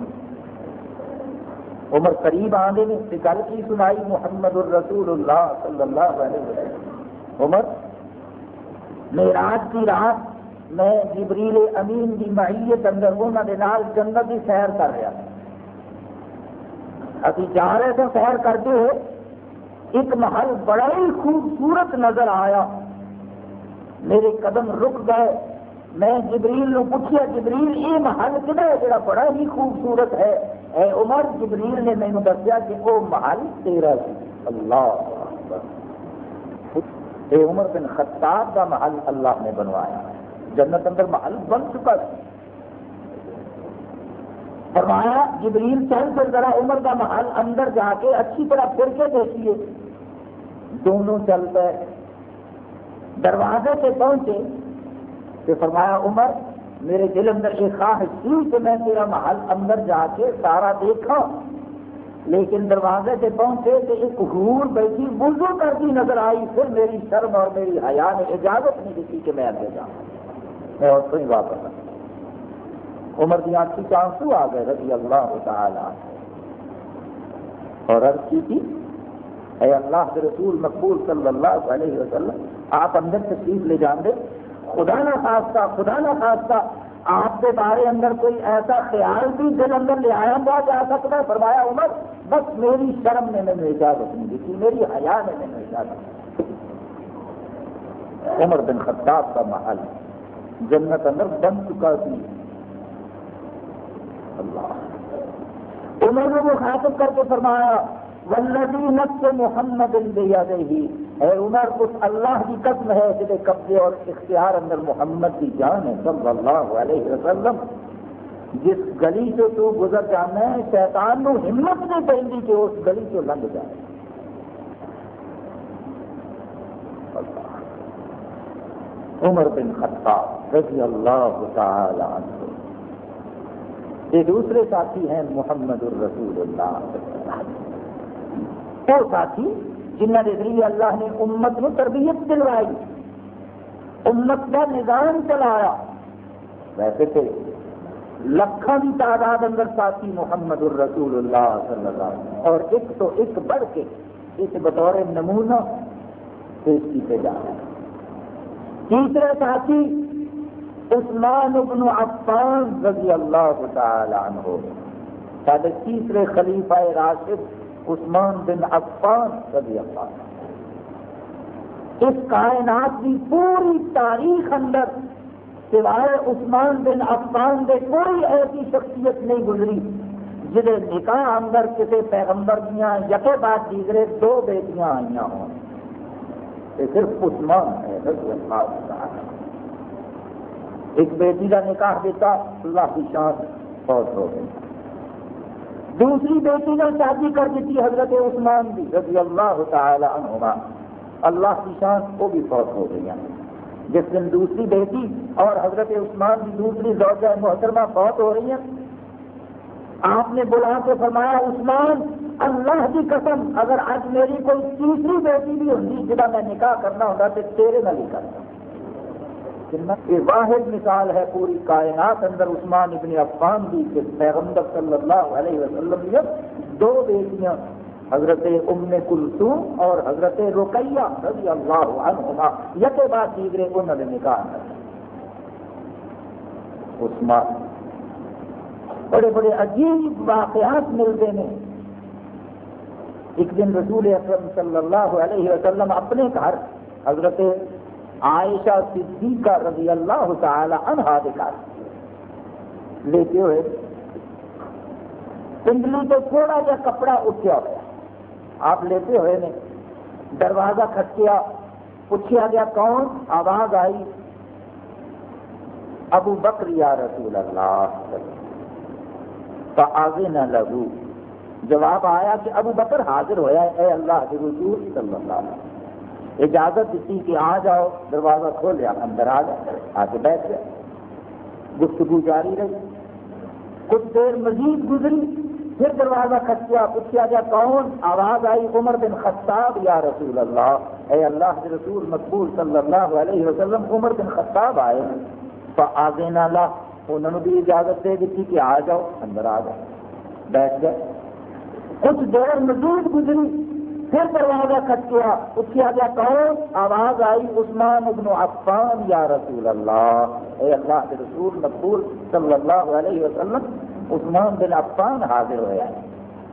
عمر قریب آنے نے گل کی سنائی محمد الرسول اللہ صلی اللہ علیہ وسلم. عمر معراج کی رات میں جبریل امین کی معیت اندر انہوں نے نال جنت کی سیر کر رہا. ابھی جا رہے تھے سیر کرتے ہوئے ایک محل بڑا ہی خوبصورت نظر آیا. میرے قدم رک گئے. میں جبریل نے پوچھا جبریل یہ محل کدھر ہے جڑا بڑا ہی خوبصورت ہے. اے عمر جبریل نے مینوں دسیا کہ وہ محل تیرا سی. اللہ اکبر. اے عمر بن خطاب کا محل اللہ نے بنوایا ہے، جنت اندر محل بن چکا ہے۔ فرمایا جبریل چل کر ذرا عمر کا محل اندر جا کے اچھی طرح پھر کے دیکھیے۔ دونوں چل گئے، دروازے سے پہنچے کہ فرمایا عمر میرے دل اندر ایک خواہش تھی کہ میں تیرا محل اندر جا کے سارا دیکھا، لیکن دروازے سے پہنچے کہ ایک حور بیٹھی وضو کرتی نظر آئی، پھر میری شرم اور میری حیا نے اجازت نہیں دیتی کہ میں اندر جاؤں، میں اور تو ہی واپس آ۔ عمر کی آنکھ سے آنسو آ گئے رضی اللہ تعالی عنہ، اور عرض کی تھی اے اللہ کے رسول مقبول صلی اللہ علیہ وسلم آپ اندر تشریف لے جان دے، خدا نہ خواستہ خدا نہ خواستہ آپ کے بارے اندر کوئی ایسا خیال بھی دل اندر لے آیا ہوا جا سکتا ہے۔ فرمایا عمر بس میری شرم نے میں نے اجازت نہیں دی تھی، میری حیا نے میں نے اجازت دی۔ عمر بن خطاب کا محل جنت اندر بن چکا تھی۔ اللہ عمر نے مخاطب کر کے فرمایا والذی نفس محمد بیدہ، اے عمر اس اللہ کی قسم ہے جس کے قبضے اور اختیار اندر محمد کی جان ہے صلی اللہ علیہ وسلم، جس گلی سے تو گزر جانا ہے شیطان نو ہمت نہیں پہنتی کہ اس گلی سے لنگ جائے۔ عمر بن خطاب رضی اللہ تعالی عنہ۔ یہ دوسرے ساتھی ہیں محمد الرسول اللہ، وہ ساتھی جنہوں کے ذریعے اللہ نے امت کو تربیت دلوائی، امت کا نظام چلایا۔ ویسے تھے لکھوں کی تعداد اندر ساتھی محمد الرسول اللہ صلی اللہ علیہ وسلم، اور ایک تو ایک بڑھ کے اس بطور نمونہ پیش کیتے جا رہے ہیں۔ تیسرے ساتھی عثمان بن عفان رضی اللہ تعالی عنہ، سارے تیسرے خلیفہ راشد عثمان بن عفان رضی اللہ عنہ۔ اس کائنات کی پوری تاریخ اندر سوائے عثمان بن عفان کے کوئی ایسی شخصیت نہیں گزری جہے نکاح اندر کسی پیغمبر دیا یکے بعد دیگرے دو بیٹیاں آئی ہوں، یہ صرف عثمان ہے رضی اللہ عنہ۔ ایک بیٹی کا نکاح دیتا اللہ کی شان فوت ہو گئی، دوسری بیٹی نے شادی کر دیتی حضرت عثمان بھی رضی اللہ تعالی عنہما، اللہ کی شان وہ بھی فوت ہو گئی۔ جس دن دوسری بیٹی اور حضرت عثمان کی دوسری زوجہ محترمہ فوت ہو رہی ہیں، آپ نے بلا کے فرمایا عثمان اللہ کی قسم اگر آج میری کوئی تیسری بیٹی بھی ہوتی جہاں میں نکاح کرنا ہوتا تو تیرے نال ہی کرتا۔ یہ واحد مثال ہے پوری کائنات اندر عثمان ابن عفان کی کہ پیغمبر صلی اللہ علیہ وسلم نے دو بیٹیاں حضرت ام کلثوم اور حضرت رقیہ رضی اللہ عنہما یکے بعد دیگرے انہوں نے نکاح کیا۔ عثمان بڑے بڑے عجیب واقعات ملتے ہیں۔ ایک دن رسول اکرم صلی اللہ علیہ وسلم اپنے گھر حضرت عائشہ صدیقہ رضی اللہ تعالی عنہا کے گھر لیتے ہوئے پنڈلی تو تھوڑا جا کپڑا اٹھیا ہوا آپ لیتے ہوئے نے، دروازہ کھٹکیا، پوچھا گیا کون؟ آواز آئی ابو بکر یا رسول اللہ، فآذن لہو، جواب آیا کہ ابو بکر حاضر ہویا ہے اے اللہ کے رسول صلی اللہ علیہ وسلم۔ اجازت دیتی کہ آ جاؤ، دروازہ کھولیا، اندر آ جائے، آ کے بیٹھ گئے، گفتگو جاری رہی، کچھ دیر مزید گزری، پھر دروازہ کھٹکیا، پوچھا گیا کون؟ آواز آئی عمر بن خطاب یا رسول اللہ، اے اللہ کے رسول مقبول صلی اللہ علیہ وسلم عمر بن خطاب آئے ہیں۔ فآذن لہ، انہوں نے بھی اجازت دے دی کہ آ جاؤ، اندر آ جاؤ، بیٹھ گئے۔ کچھ دیر مزید گزری، پھر دروازہ کھٹکیا، پوچھا گیا کون؟ آواز آئی عثمان بن عفان یا رسول اللہ، اے اللہ کے رسول مقبول صلی اللہ علیہ وسلم عثمان بن عفان حاضر ہوا ہے۔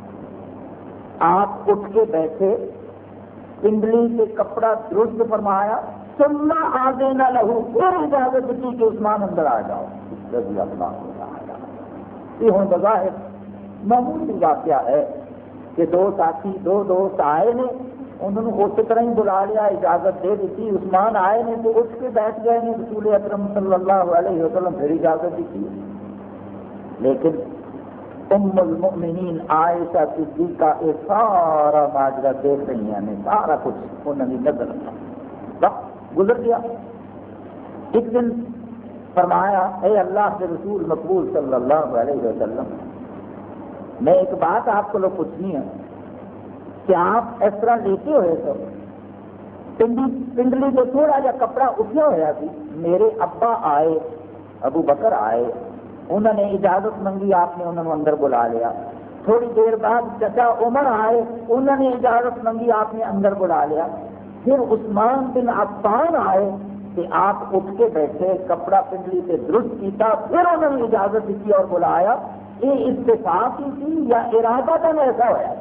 آپ اٹھ کے بیٹھے، پنڈلی سے کپڑا درست فرمایا، ثم آذن لہو، پھر اجازت دی کہ عثمان اندر آ جاؤ رضی اللہ تعالی۔ یہ ہوں بظاہر معمولی واقعہ ہے کہ دو ساتھی دو دوست آئے نے، انہوں نے اسی طرح ہی بلا لیا، اجازت دے دیتی. عثمان آئے نے تو اٹھ کے بیٹھ گئے نے، رسول اکرم صلی اللہ علیہ وسلم پھر اجازت دیتی. لیکن ام المؤمنین عائشہ صدیقہ یہ سارا ماجرا دیکھ رہی ہیں، سارا کچھ انہوں نے نظر وقت گزر گیا. ایک دن فرمایا اے اللہ کے رسول مقبول صلی اللہ علیہ وسلم، میں ایک بات آپ کو لوگ پوچھنی ہے کہ آپ اس طرح لیتے ہوئے تو پنڈلی پنڈلی سے تھوڑا جا کپڑا اٹھیا ہوا سی، میرے ابا آئے، ابو بکر آئے، انہوں نے اجازت منگی، آپ نے انہوں نے اندر بلا لیا. تھوڑی دیر بعد چچا عمر آئے، انہوں نے اجازت منگی، آپ نے اندر بلا لیا. پھر عثمان بن عفان آئے کہ آپ اٹھ کے بیٹھے، کپڑا پنڈلی سے درست کیتا، پھر انہوں نے اجازت دی اور بلایا. یہ اتفاق ہی تھی یا ارادہ تھا ایسا ہوا؟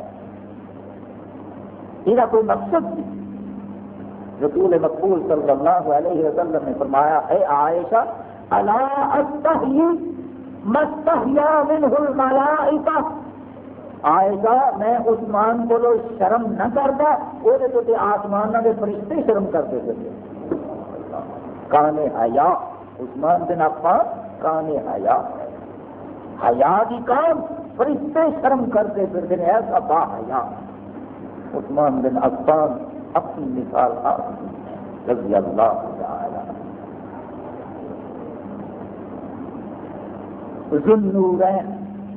یہ کوئی مقصد تھی؟ رسول مقبول صلی اللہ علیہ وسلم نے فرمایا اے عائشہ الا استحیی مستحیا منہ الملائکہ، عائشہ میں عثمان کو شرم نہ کرتا، وہ تو آسمان کے فرشتے شرم کرتے تھے. کانے حیا، عثمان بن عفان کانے حیا، حیا کی کام فرشتے شرم کرتے پھرتے ہیں، ایسا با حیا. عثمان بن عفان اپنی مثال آپ رضی اللہ تعالی. ذوالنورین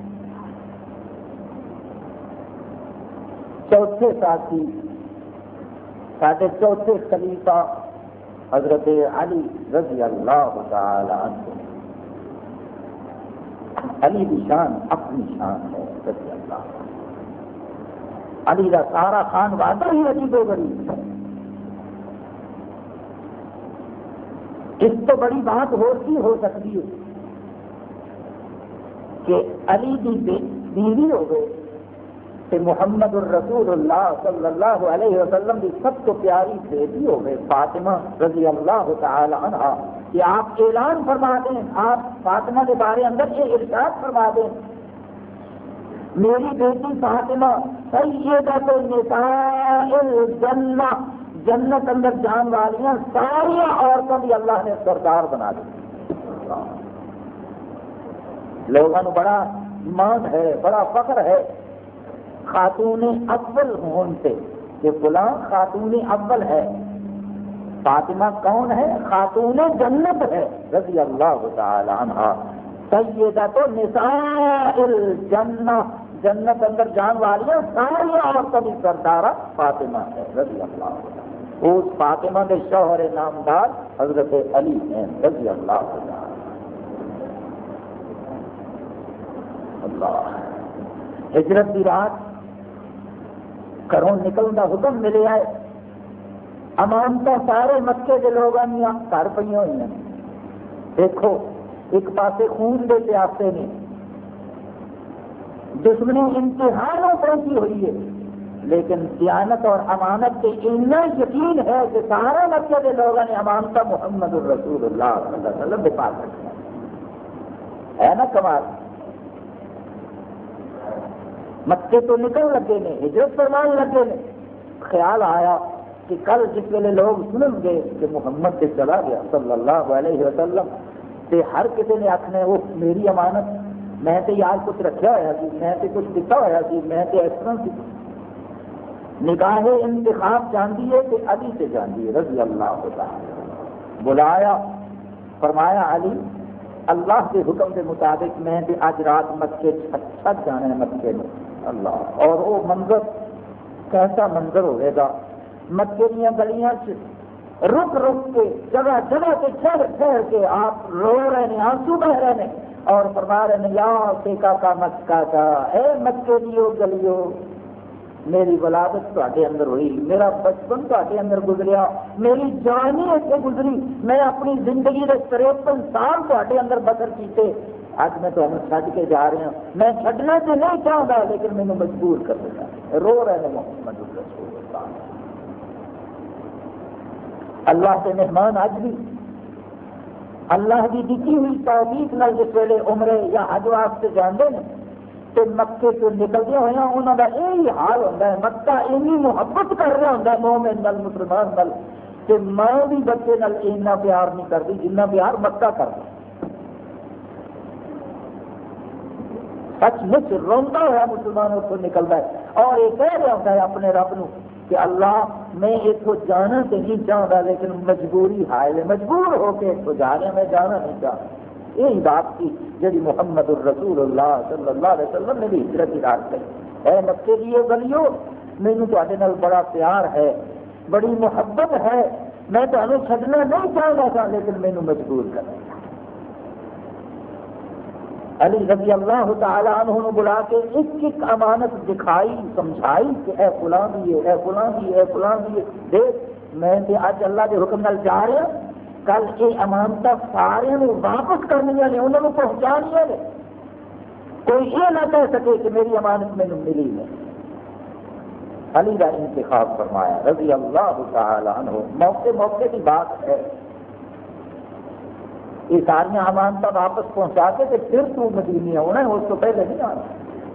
چوتھے ساتھی، سارے چوتھے خلیفہ حضرت علی رضی اللہ تعالی عنہ. علی کی شان اپنی شان ہے رضی اللہ. علی کا سارا خاندان ہی عجیب و غریب ہے. اس تو بڑی بات ہو سی ہو سکتی ہے کہ علی کی بیوی ہو گئے کہ محمد الرسول اللہ صلی اللہ علیہ وسلم کی سب تو پیاری بیٹی ہو گئے فاطمہ رضی اللہ تعالی عنہ. کہ آپ اعلان فرما دیں، آپ فاطمہ کے بارے اندر یہ ارشاد فرما دیں میری بیٹی فاطمہ سیدۃ النساء الجنہ، جنت اندر جان والیاں ساری عورتوں بھی اللہ نے سردار بنا دی. لوگوں کو بڑا مان ہے، بڑا فخر ہے خاتون اول ہون سے کہ فلاں خاتون اول ہے. فاطمہ کون ہے؟ خاتون جنت ہے رضی اللہ تعالی عنہ. سیدۃ النساء الجنہ، جنت اندر جان والیاں ساری عورتوں کی سردارہ فاطمہ ہے رضی اللہ عنہ. اس فاطمہ کے شوہر نامدار حضرت علی ہیں رضی اللہ عنہ. اللہ ہجرت کی رات گھروں نکلنے کا حکم ملے ہے. امانت سارے مکے کے لوگوں نے گھر پہ ہوئی ہیں. دیکھو ایک پاسے خون دے پیاسے نے، دشمنی امتحانوں پہنچی ہوئی ہے، لیکن دیانت اور امانت کے اتنا یقین ہے کہ سارے مکے کے لوگوں نے امانت محمد الرسول اللہ صلی اللہ علیہ وسلم کے پاس رکھا ہے نا. کمال مکے تو نکل لگے نے، ہجرت فرمان لگے نے. خیال آیا کہ کل جس ویلے لوگ سنن گے کہ محمد سے چلا گیا صلی اللہ علیہ وسلم، تے ہر کسی نے آخنے وہ میری امانت، میں تے یار کچھ رکھا ہوا سی، میں تے کچھ دتا ہوا سی، میں تے اس طرح سی. نگاہ انتخاب جانتی ہے کہ علی سے جانتی ہے رضی اللہ تعالی. بلایا، فرمایا علی اللہ کے حکم کے مطابق میں تے آج رات مکے چھت جانا ہے مکے میں. اللہ، اور وہ منظر کیسا منظر ہوئے گا. مکے دیا گلیاں رک رک کے جگہ جگہ سے ٹھہر ٹھہر کے آپ رو رہے ہیں، آنسو بہ رہے ہیں اور فرما رہے ہیں یا سیکا کا مکہ کا، اے مکے دیو گلیو، میری ولادت تے اندر ہوئی، میرا بچپن تے اندر گزریا، میری جوانی اتنے گزری، میں اپنی زندگی کے تریپن سال تے اندر بسر کیتے، اج میں تمہیں چھڈ کے جا رہا ہوں. میں چھڈنا تو نہیں چاہتا لیکن مینوں مجبور کر دیتا. رو رہے ہیں محمد رسول اللہ. اللہ کے مہمان اج بھی اللہ کی دیتی ہوئی توفیق نال جس ویلے عمرے یا حج واسطے جاندے ہیں تو مکے سے نکلدے ہوئے انہوں کا یہی حال ہوتا ہے، مکہ اینی محبت کر رہا ہوتا ہے مومن نال مسلمان نال کہ میں بھی بچے نال اتنا پیار نہیں کرتی جتنا پیار مکہ کرتا. سچ مچ روندا ہوا مسلمان اتوں نکلتا ہے اور یہ کہہ رہا ہوتا ہے اپنے رب نو کہ اللہ میں اتوں جانا تو نہیں چاہتا لیکن مجبوری حائل ہے، مجبور ہو کے اتوں جا رہا، میں جانا نہیں چاہتا. یہی بات تھی جی محمد الرسول اللہ صلی اللہ علیہ وسلم نے بھی ہجرت کی رات کری. اے مکے دیو گلیو مینوں تواڈے نال بڑا پیار ہے، بڑی محبت ہے، میں تمہیں چھڈنا نہیں چاہتا تھا لیکن مینوں مجبور کر دیا. علی رضی اللہ تعالی عنہ نے بلا کے ایک ایک امانت دکھائی سمجھائی کہ اے فلاں دی اے فلاں دی اے فلاں دی دیکھ میں تے اج اللہ کے حکم نال جا رہا، کل یہ امانت سارے واپس کرنی نے، انہوں نے پہنچانی نے، کوئی یہ نہ کہہ سکے کہ میری امانت مینوں ملی ہے. علی کا انتخاب فرمایا رضی اللہ تعالی عنہ. موقع موقع کی بات ہے، یہ ساری امانت واپس پہنچا کے پھر تو مدینے آنا ہے، اس تو پہلے نہیں آنا.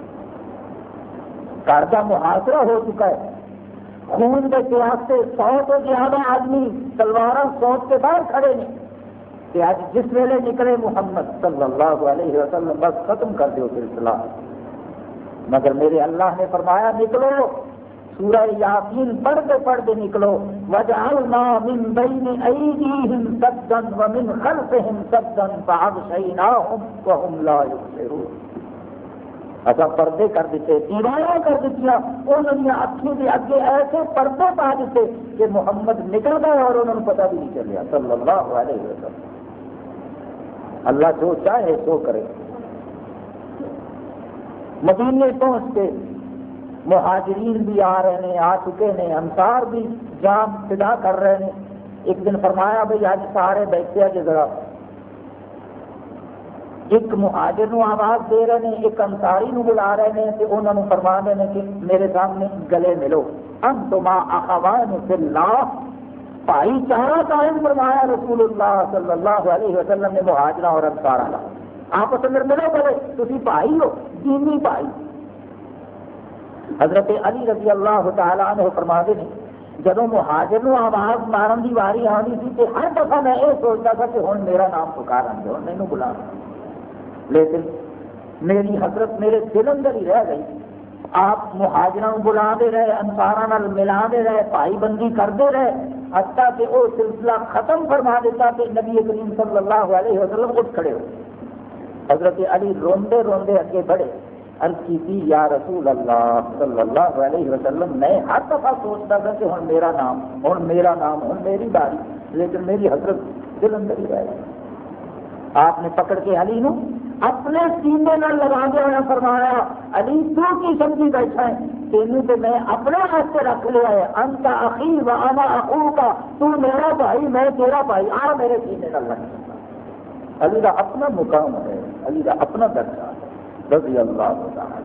گھر کا محاصرہ ہو چکا ہے، خون کے قیاس سے سو تو زیادہ آدمی تلوار سوچ کے باہر کھڑے ہیں کہ آج جس ویلے نکلے محمد صلی اللہ علیہ وسلم بس ختم کر دو سلسلہ. مگر میرے اللہ نے فرمایا نکلو، سورہ یاسین پڑھتے پڑھتے نکلو. وَجَعَلْنَا مِن بَيْنِ أَيْدِيهِمْ سَدًّا وَمِنْ خَلْفِهِمْ سَدًّا فَأَغْشَيْنَاهُمْ وَهُمْ لَا يُبْصِرُونَ. اچھا پردے کر دیتے، دیواریں کر دیتی، انہوں نے اکھیں کے اگے ایسے پردے پا دیتے کہ محمد نکل گئے اور انہوں نے پتہ بھی نہیں چلیا صلی اللہ علیہ وسلم. اللہ جو چاہے سو کرے. مدینے پہنچ کے مہاجرین بھی آ رہے ہیں، آ چکے ہیں، انصار بھی جان فدا کر رہے ہیں. ایک دن فرمایا بھائی آج سارے بیٹھے جی ذرا. ایک مہاجر نو آواز دے رہے ہیں، ایک انصاری نو بلا رہے ہیں، انہوں نے فرما رہے ہیں کہ میرے سامنے گلے ملو. انتما اخوان فی اللہ، بھائی چارہ قائم فرمایا رسول اللہ صلی اللہ علیہ وسلم نے مہاجرہ اور انصار کا. آپس میں ملو گلے، تسی بھائی ہو، دینی بھائی. حضرت علی رضی اللہ تعالیٰ عنہ فرماتے ہیں جب مہاجر نو آواز مارن کی واری آنی تھی تو ہر دفعہ میں یہ سوچتا تھا کہ ہوں میرا نام پکارن گے، ہوں مینوں بلا. لیکن میری حضرت میرے دل اندر ہی رہ گئی. آپ مہاجروں بلا دے رہے، انصاراں ملا دے رہے، بھائی بندی کرتے رہے، حتیٰ کہ وہ سلسلہ ختم فرما دیتا کہ نبی کریم صلی اللہ علیہ وسلم اٹھ کھڑے ہو. حضرت علی روندے روندے اگے بڑھے، عرض کی تھی یا رسول اللہ صلی اللہ علیہ وسلم میں ہر دفعہ سوچتا تھا کہ ہوں میرا نام ہوں میرا نام ہوں میری باری، لیکن میری حضرت دل اندر ہی رہ گئی. آپ نے پکڑ کے علی نو اپنے سینے نال لگا دیا، فرمایا علی تو کی سمجھی بیٹھا ہے، تینوں تو میں اپنے راستے رکھ لیا ہے. انت اخی و انا اخوک، تو میرا بھائی میں تیرا بھائی، آ میرے سینے نال لگ. علی کا اپنا مقام ہے، علی کا اپنا درجہ ہے رضی اللہ تعالی.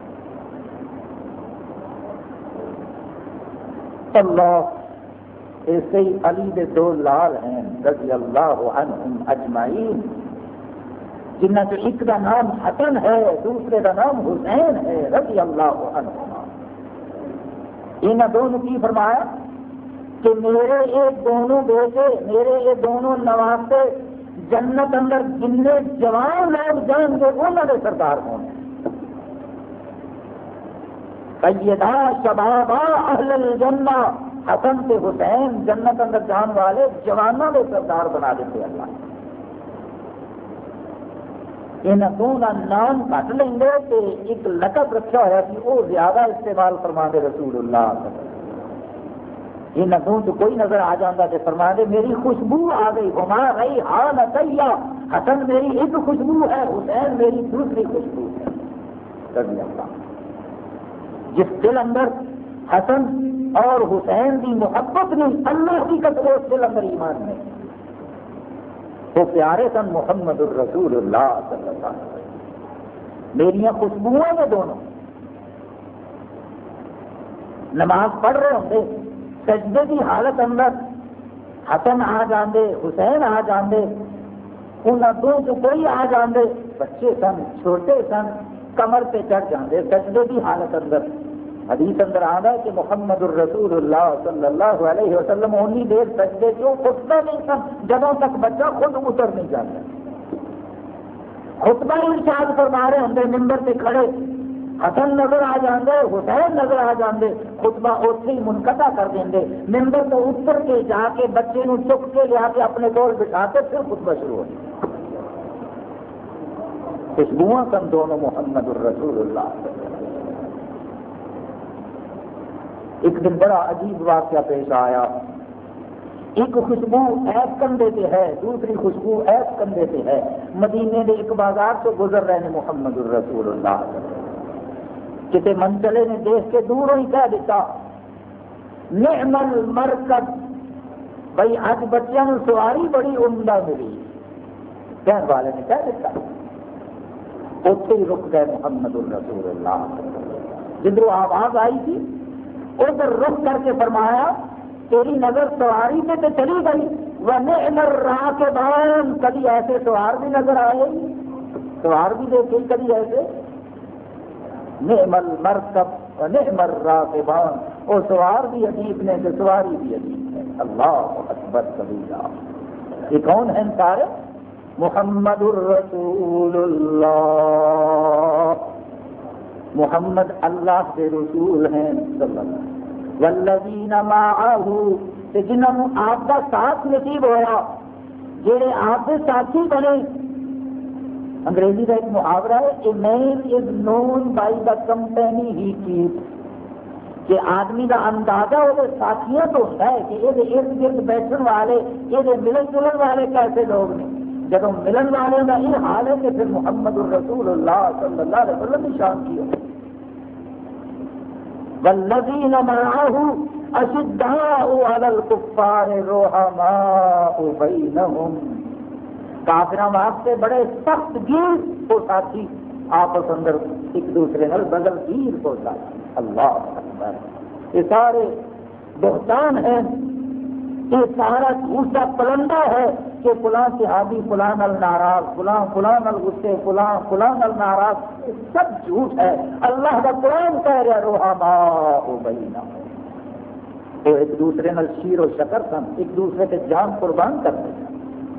اللہ ایسے ہی علی کے دو لال ہیں رضی اللہ عنہم اجمعین، جنہ سے ایک کا نام حسن ہے دوسرے کا نام حسین ہے رضی اللہ عنہما. انہوں دونوں کی فرمایا کہ میرے یہ دونوں بیٹے، میرے یہ دونوں نواسے جنت اندر جننے جوان لوگ جان گے انہوں نے سردار ہونے. سیدہ شبابا اہل الجنہ، حسن سے حسین جنت اندر جان والے جوانوں کے سردار بنا دیتے اللہ. یہاں دونوں نام کٹ لیں گے تو ایک لقب رکھا ہوا سی وہ زیادہ استعمال فرما دے رسول اللہ صلی اللہ علیہ وسلم. یہاں دونوں تو کوئی نظر آ جاتا کہ فرما دے میری خوشبو آ گئی، ہما رہی حال عطیہ، حسن میری ایک خوشبو ہے، حسین میری دوسری خوشبو ہے رضی اللہ. جس دل اندر حسن اور حسین کی محبت نہیں، اللہ کی قسم اس دل اندر ایمان نہیں، وہ پیارے سن محمد الرسول اللہ صلی اللہ علیہ وسلم. میری خوشبوئیں میں دونوں نماز پڑھ رہے ہوں سجدے کی حالت اندر حسن آ جاندے، حسین آ جاندے، انہوں دو جو کوئی آ جاندے، بچے سن چھوٹے سن کمر پہ چڑھ جاندے سجدے کی حالت اندر. حدیث اندر آتا ہے کہ محمد الرسول اللہ صلی اللہ علیہ وسلم اونی دیر سجدے کیوں خطبہ نہیں سن جدوں تک بچہ خود اتر نہیں جاتا. خطبہ ارشاد فرما رہے ہوں ممبر پہ کھڑے، حسن نظر آ جاندے، حسین نظر آ جاندے، خطبہ اتنے ہی منقطع کر دیں. ممبر تو اتر کے جا کے بچے نو چک کے لیا کے اپنے کول بٹھا کے پھر خطبہ شروع ہو گیا. خوشبو کم دونوں محمد الرسول اللہ. ایک دن بڑا عجیب واقعہ پیش آیا. ایک خوشبو ایس کندھے پہ ہے، دوسری خوشبو ایس کندھے پہ ہے. مدینے کے ایک بازار سے گزر رہے ہیں محمد الرسول اللہ. کسی منچلے نے دیکھ کے دوروں ہی کہہ دیتا نعم المرکب، بھائی اج بچوں کو سواری بڑی عمدہ ملی. کہنے والے نے کہہ دیتا. اتنے ہی رک گئے محمد الرسول اللہ. جدھر آواز آئی تھی ادھر رک کر کے فرمایا تیری نظر سواری سے تو چلی گئی، وَنِعْمَ الرَّاكِبَانِ، کبھی ایسے سوار بھی نظر آئے، سوار بھی دیکھے کبھی ایسے. نعم المرکب ونعم الراکبان، اور سوار بھی عجیب نے تو سواری بھی عجیب ہے. اللہ اکبر کبیرہ. یہ کون ہیں سارے؟ محمد الرسول اللہ. محمد اللہ کے رسول ہیں صلی اللہ علیہ وسلم. والذین معه، جنہوں نے آپ کا ساتھ نصیب ہوا، جہے آپ کے ساتھی بنے. انگریزی کا ایک محاورہ ہے کہ man is known by the company he keep, کہ آدمی کا اندازہ وہ ساتھیوں تو ہوتا ہے کہ یہ ارد گرد بیٹھنے والے، یہ ملن جلن والے کیسے لوگ ہیں. جب ملن والے کا یہ حال ہے کہ پھر محمد الرسول اللہ صلی اللہ علیہ وسلم کی شان کی ہو. والذین معه اشداء علی الکفار رحماء بینہم، کافروں واسطے بڑے سخت گیر کو ساتھی، آپس اندر ایک دوسرے نال بدل گیر کو ساتھی. اللہ اکبر. یہ سارے بہتان ہیں، یہ سارا جھوٹا پلندہ ہے کہ فلاں صحابی فلاں نال ناراض، فلاں فلاں نال غصے، فلاں فلاں نال ناراض. یہ سب جھوٹ ہے. اللہ کا قرآن کہہ رہا رحماء بینہم، وہ ایک دوسرے نال شیر و شکر سن، ایک دوسرے کے جان قربان کرتے ہیں.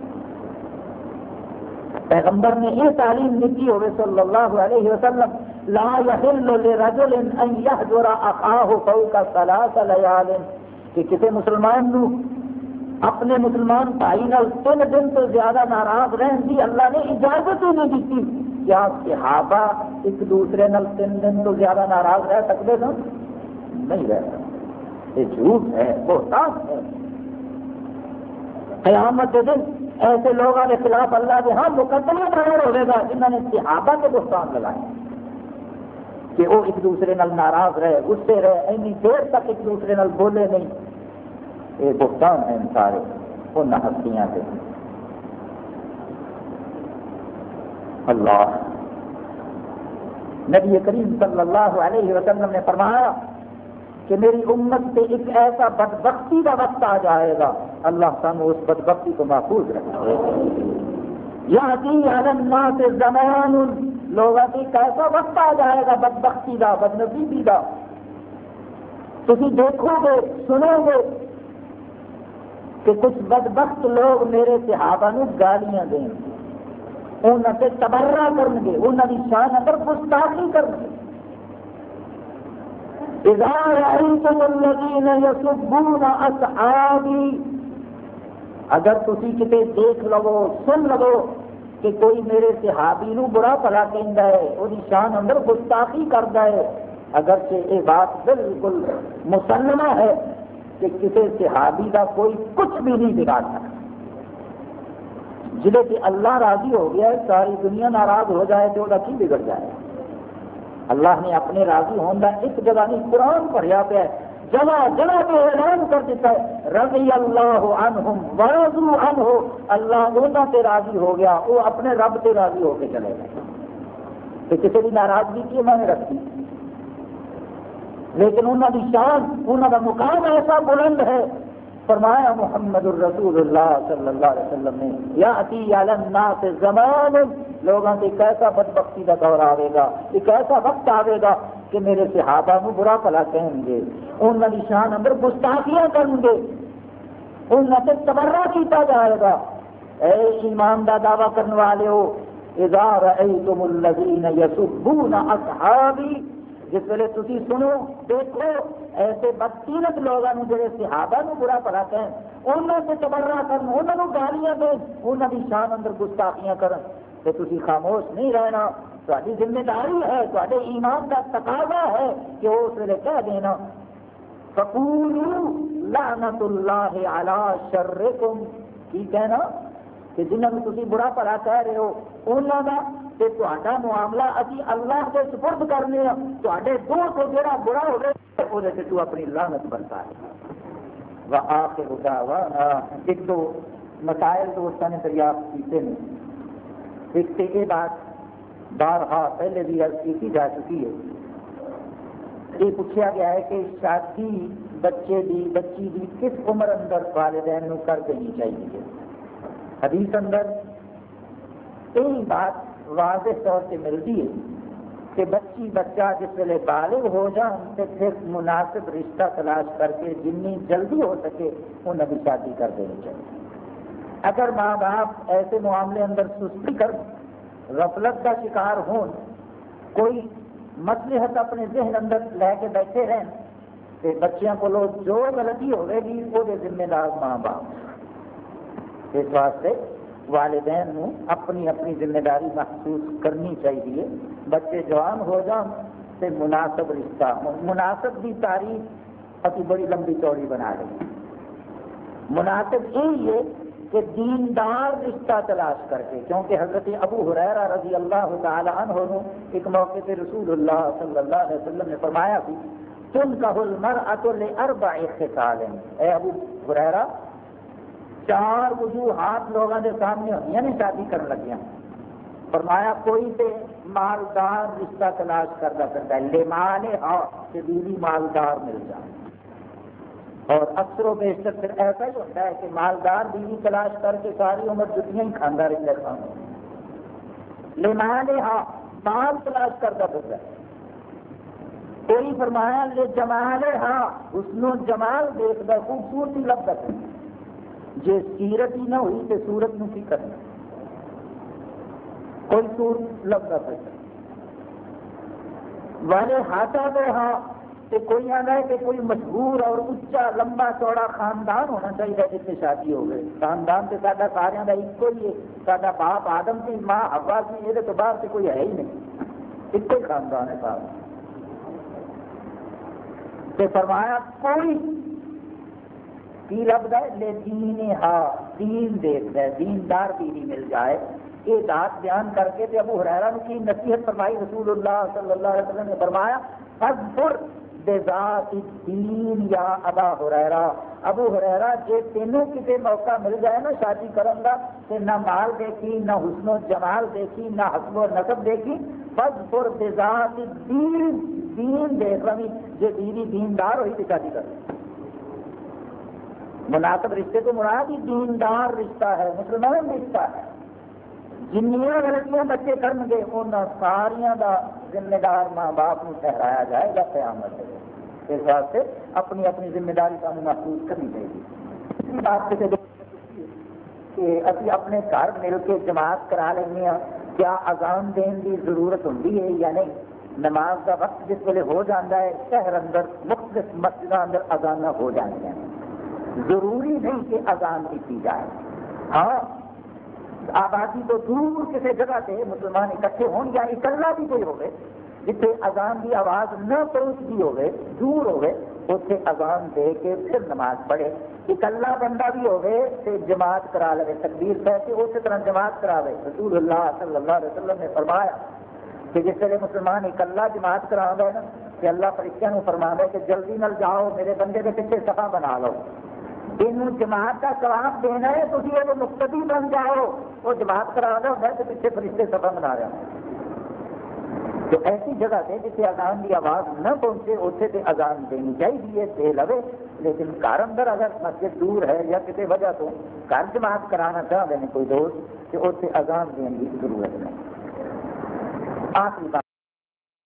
پیغمبر نے یہ تعلیم دیتی ہوئے صلی اللہ علیہ وسلم لا يحل لرجل ان يهجر اخاه فوق ثلاث ليال، کہ کسی مسلمان نو اپنے مسلمان بھائی نال تین دن تو زیادہ ناراض رہن دی اللہ نے اجازت ہی نہیں دیتی. کیا صحابہ ایک دوسرے نال تین دن تو زیادہ ناراض رہ سکتے تھے؟ نہیں رہ سکتے. یہ جھوٹ ہے، بہتان ہے. قیامت کے دن ایسے لوگوں کے خلاف اللہ کے ہاں مقدمہ دائر ہوئے گا جنہوں نے صحابہ کے بہتان لگائے کہ وہ ایک دوسرے نال ناراض رہے، غصے رہے، اینی دیر تک ایک دوسرے نال بولے نہیں. یہ بہتان ہیں سارے ان ہستیاں سے. اللہ نبی کریم صلی اللہ علیہ وسلم نے فرمایا کہ میری امت سے ایک ایسا بدبختی کا وقت آ جائے گا، اللہ سانو اس بدبختی کو محفوظ رکھے. یاتی علی الناس زمان، لوگوں کی کیسا وقت آ جائے گا بدبختی کا، بدنصیبی کا. تسی دیکھو گے، سنو گے کہ کچھ بدبخت لوگ میرے صحابہ نو گالیاں دیں گے، انہوں سے تبرہ کرن گے، انہوں کی شان اندر گستاخی کرن گے. اذا رأيتم الذين يسبون اصحابي، اگر تسی کتے دیکھ لو سن لو کہ کوئی میرے صحابی نو برا بھلا کہندا ہے، وہی شان اندر گستاخی کردا ہے، اگرچہ یہ بات بالکل مسلمہ ہے کہ کسی صحابی کا کوئی کچھ بھی نہیں بگاڑ سکتا. جلے کہ اللہ راضی ہو گیا ہے، ساری دنیا ناراض ہو جائے تو وہ کی بگڑ جائے. اللہ نے اپنے راضی ہونے کا ایک جگہ نہیں قرآن پڑھیا پیا ہے، جگہ جگہ پہ اعلان کر دیتا ہے رضی اللہ عنہم ورضوا عنہ، اللہ انہوں سے راضی ہو گیا، وہ اپنے رب سے راضی ہو کے چلے گئے. کہ کسی بھی ناراضگی کی میں نے رکھی، لیکن انہوں کی شان، انہوں کا مقام ایسا بلند ہے. فرمایا محمد الرسول اللہ صلی اللہ علیہ وسلم نے یاتی علی الناس زمان لوگوں سے ایک ایسا بدبختی کا دور آئے گا، ایک ایسا وقت آئے گا کہ میرے صحابہ کو برا بھلا کہیں گے، انہوں کی شان اندر گستاخیاں کریں گے، انہوں سے تبرہ کیتا جائے گا۔ اے ایمان کا دعویٰ کرنے والے ہو، اذا رأیتم الذین یسبون اصحابی، جس ویلے تسی سنو دیکھو ایسے بدقیمت لوگوں جڑے صحابہ نو برا بھلا کہیں، انہوں سے تبرہ کرن، انہوں نے گالیاں دیں، انہوں کی شان اندر گستاخیاں کرن، تو تسی خاموش نہیں رہنا، تہاڈی ذمہ داری ہے، تہاڈے ایمان کا تقاضا ہے کہ اس ویلے کہہ دینا فقولوا لعنت اللہ علی شرکم، کی کہنا کہ جنہوں نے تسی برا بھلا کہہ رہے ہو انہوں کا تے تہاڈا معاملہ اسی اللہ کے سپرد کرنے ہاں، تہاڈے دو کو جڑا برا ہوے وہ تے تو اپنی لعنت برتا ہے۔ وآخر دعوانا، ایک دو مسائل دوستوں نے دریافت کیتے ہیں، ایک تو یہ بات بارہا پہلے بھی عرض کی جا چکی ہے، یہ پوچھا گیا ہے کہ شادی بچے دی بچی دی کس عمر اندر والدین کو کر دینی چاہیے۔ حدیث اندر یہی بات واضح طور سے ملتی ہے کہ بچی بچہ جس ویلے بالغ ہو جان تو پھر مناسب رشتہ تلاش کر کے جتنی جلدی ہو سکے انہیں بھی شادی کر دینی چاہیے۔ اگر ماں باپ ایسے معاملے اندر سستی کر غفلت کا شکار ہون، کوئی مصلحت اپنے ذہن اندر لے کے بیٹھے رہیں تو بچیاں کو جو غلطی ہوئے گی وہ ذمہ دار ماں باپ۔ اس واسطے والدین کو اپنی اپنی ذمہ داری محسوس کرنی چاہیے۔ بچے جوان ہو جان تو مناسب رشتہ، مناسب کی تعریف ابھی بڑی لمبی چوڑی بنا رہی، مناسب یہی ہے کہ دیندار رشتہ تلاش کر کے، کیونکہ حضرت ابو ہریرہ رضی اللہ تعالی عنہ نے ایک موقع پہ رسول اللہ صلی اللہ علیہ وسلم نے فرمایا تھی تنکح المرأۃ لاربع خصال، اے ابو ہریرہ چار وجوہات لوگوں کے سامنے ہوئی نے شادی کرنے لگیا، فرمایا کوئی تے مالدار رشتہ تلاش کرتا کرتا ہے، لمال ہاں کہ بیوی مالدار مل جائے، اور اکثر و بیشتر پھر ایسا ہی ہوتا ہے کہ مالدار بیوی تلاش کر کے ساری عمر جتیاں ہی کھانا رہتا کھانا، لمال ہاں مال تلاش کرتا کرتا ہے۔ کوئی فرمایا لے جمال ہاں حسن و جمال دیکھتا خوبصورتی لگتا ہے، جی سیرت ہی نہ ہوئی تو سورت میں کی کرنا، کوئی صورت لگتا پڑتا والے ہاتھا پہ ہاں تو کوئی آتا ہے کہ کوئی مشہور اور اچا لمبا چوڑا خاندان ہونا چاہیے جس سے شادی ہو گئے، خاندان سے سارا سارا کا ایک ہی ہے، سارا باپ آدم سی ماں حوا سی، یہ تو باہر سے کوئی ہے ہی نہیں، ایک ہی خاندان ہے صاحب۔ تو فرمایا کوئی کی لفظ ہے لے دین ہاں دین دیکھتا ہے، دیندار بیوی مل جائے، یہ بات بیان کر کے تے ابو ہریرہ نے کی نصیحت فرمائی رسول اللہ صلی اللہ علیہ وسلم نے فرمایا فاظفر بذات الدین یا ابا ہریرہ، ابو ہریرہ جے تینوں کسی موقع مل جائے نا شادی کرن دا تے نہ مال دیکھی، نہ حسن و جمال دیکھی، نہ حسب و نسب دیکھی، فاظفر بذات الدین، دین دیکھ رہی، جے بیوی دیندار ہوئی تو شادی کر مناسب رشتے تو مراد ہی دیندار رشتہ ہے، مسلمان رشتہ ہے۔ جنیاں غلطیاں بچے کرن گے ان ساریاں دا ذمہ دار ماں باپ کو ٹھہرایا جائے گا قیامت ہے۔ اس واسطے اپنی اپنی ذمہ داری کو محسوس کرنی چاہیے۔ اسی بات سے کہ ابھی اپنے گھر مل کے جماعت کرا لیں ہاں، کیا اذان دین کی ضرورت ہوتی ہے یا نہیں؟ نماز کا وقت جس ویلے ہو جاتا ہے شہر اندر مختلف مسجدوں اندر اذان ہو جاتی ہیں، ضروری نہیں کہ اذان کی جائے، ہاں آبادی تو دور کسی جگہ سے مسلمان اکٹھے ہوں یا اکلا بھی کوئی ہوگی جتنے اذان کی آواز نہ پہنچتی ہوگی، دور ہوگی، اتنے اذان دے کے پھر نماز پڑھے۔ اکلا بندہ بھی ہوگی تو جماعت کرا لے، تکبیر کہہ کے اسی طرح جماعت کرا لے۔ رسول اللہ صلی اللہ علیہ وسلم نے فرمایا کہ جس طرح مسلمان اکلا جماعت کرا ہے نا کہ اللہ فرشتوں کو فرما ہے کہ جلدی نل جاؤ میرے بندے کے پیچھے صفا بنا لو، انہوں جماعت کا ثواب دینا ہے، تو یہ مقتدی بن جاؤ، وہ جماعت کرا رہا ہوتا ہے تو پیچھے فرشتے صفا بنا رہے ہیں۔ تو ایسی جگہ سے جسے اذان کی آواز نہ پہنچے اتنے تو اذان دینی چاہیے، دے لو، لیکن گھر اندر اگر مسجد دور ہے یا کسی وجہ تو گھر جماعت کرانا چاہتے ہیں کوئی دوست تو اتنے اذان دینے کی ضرورت نہیں۔ آخری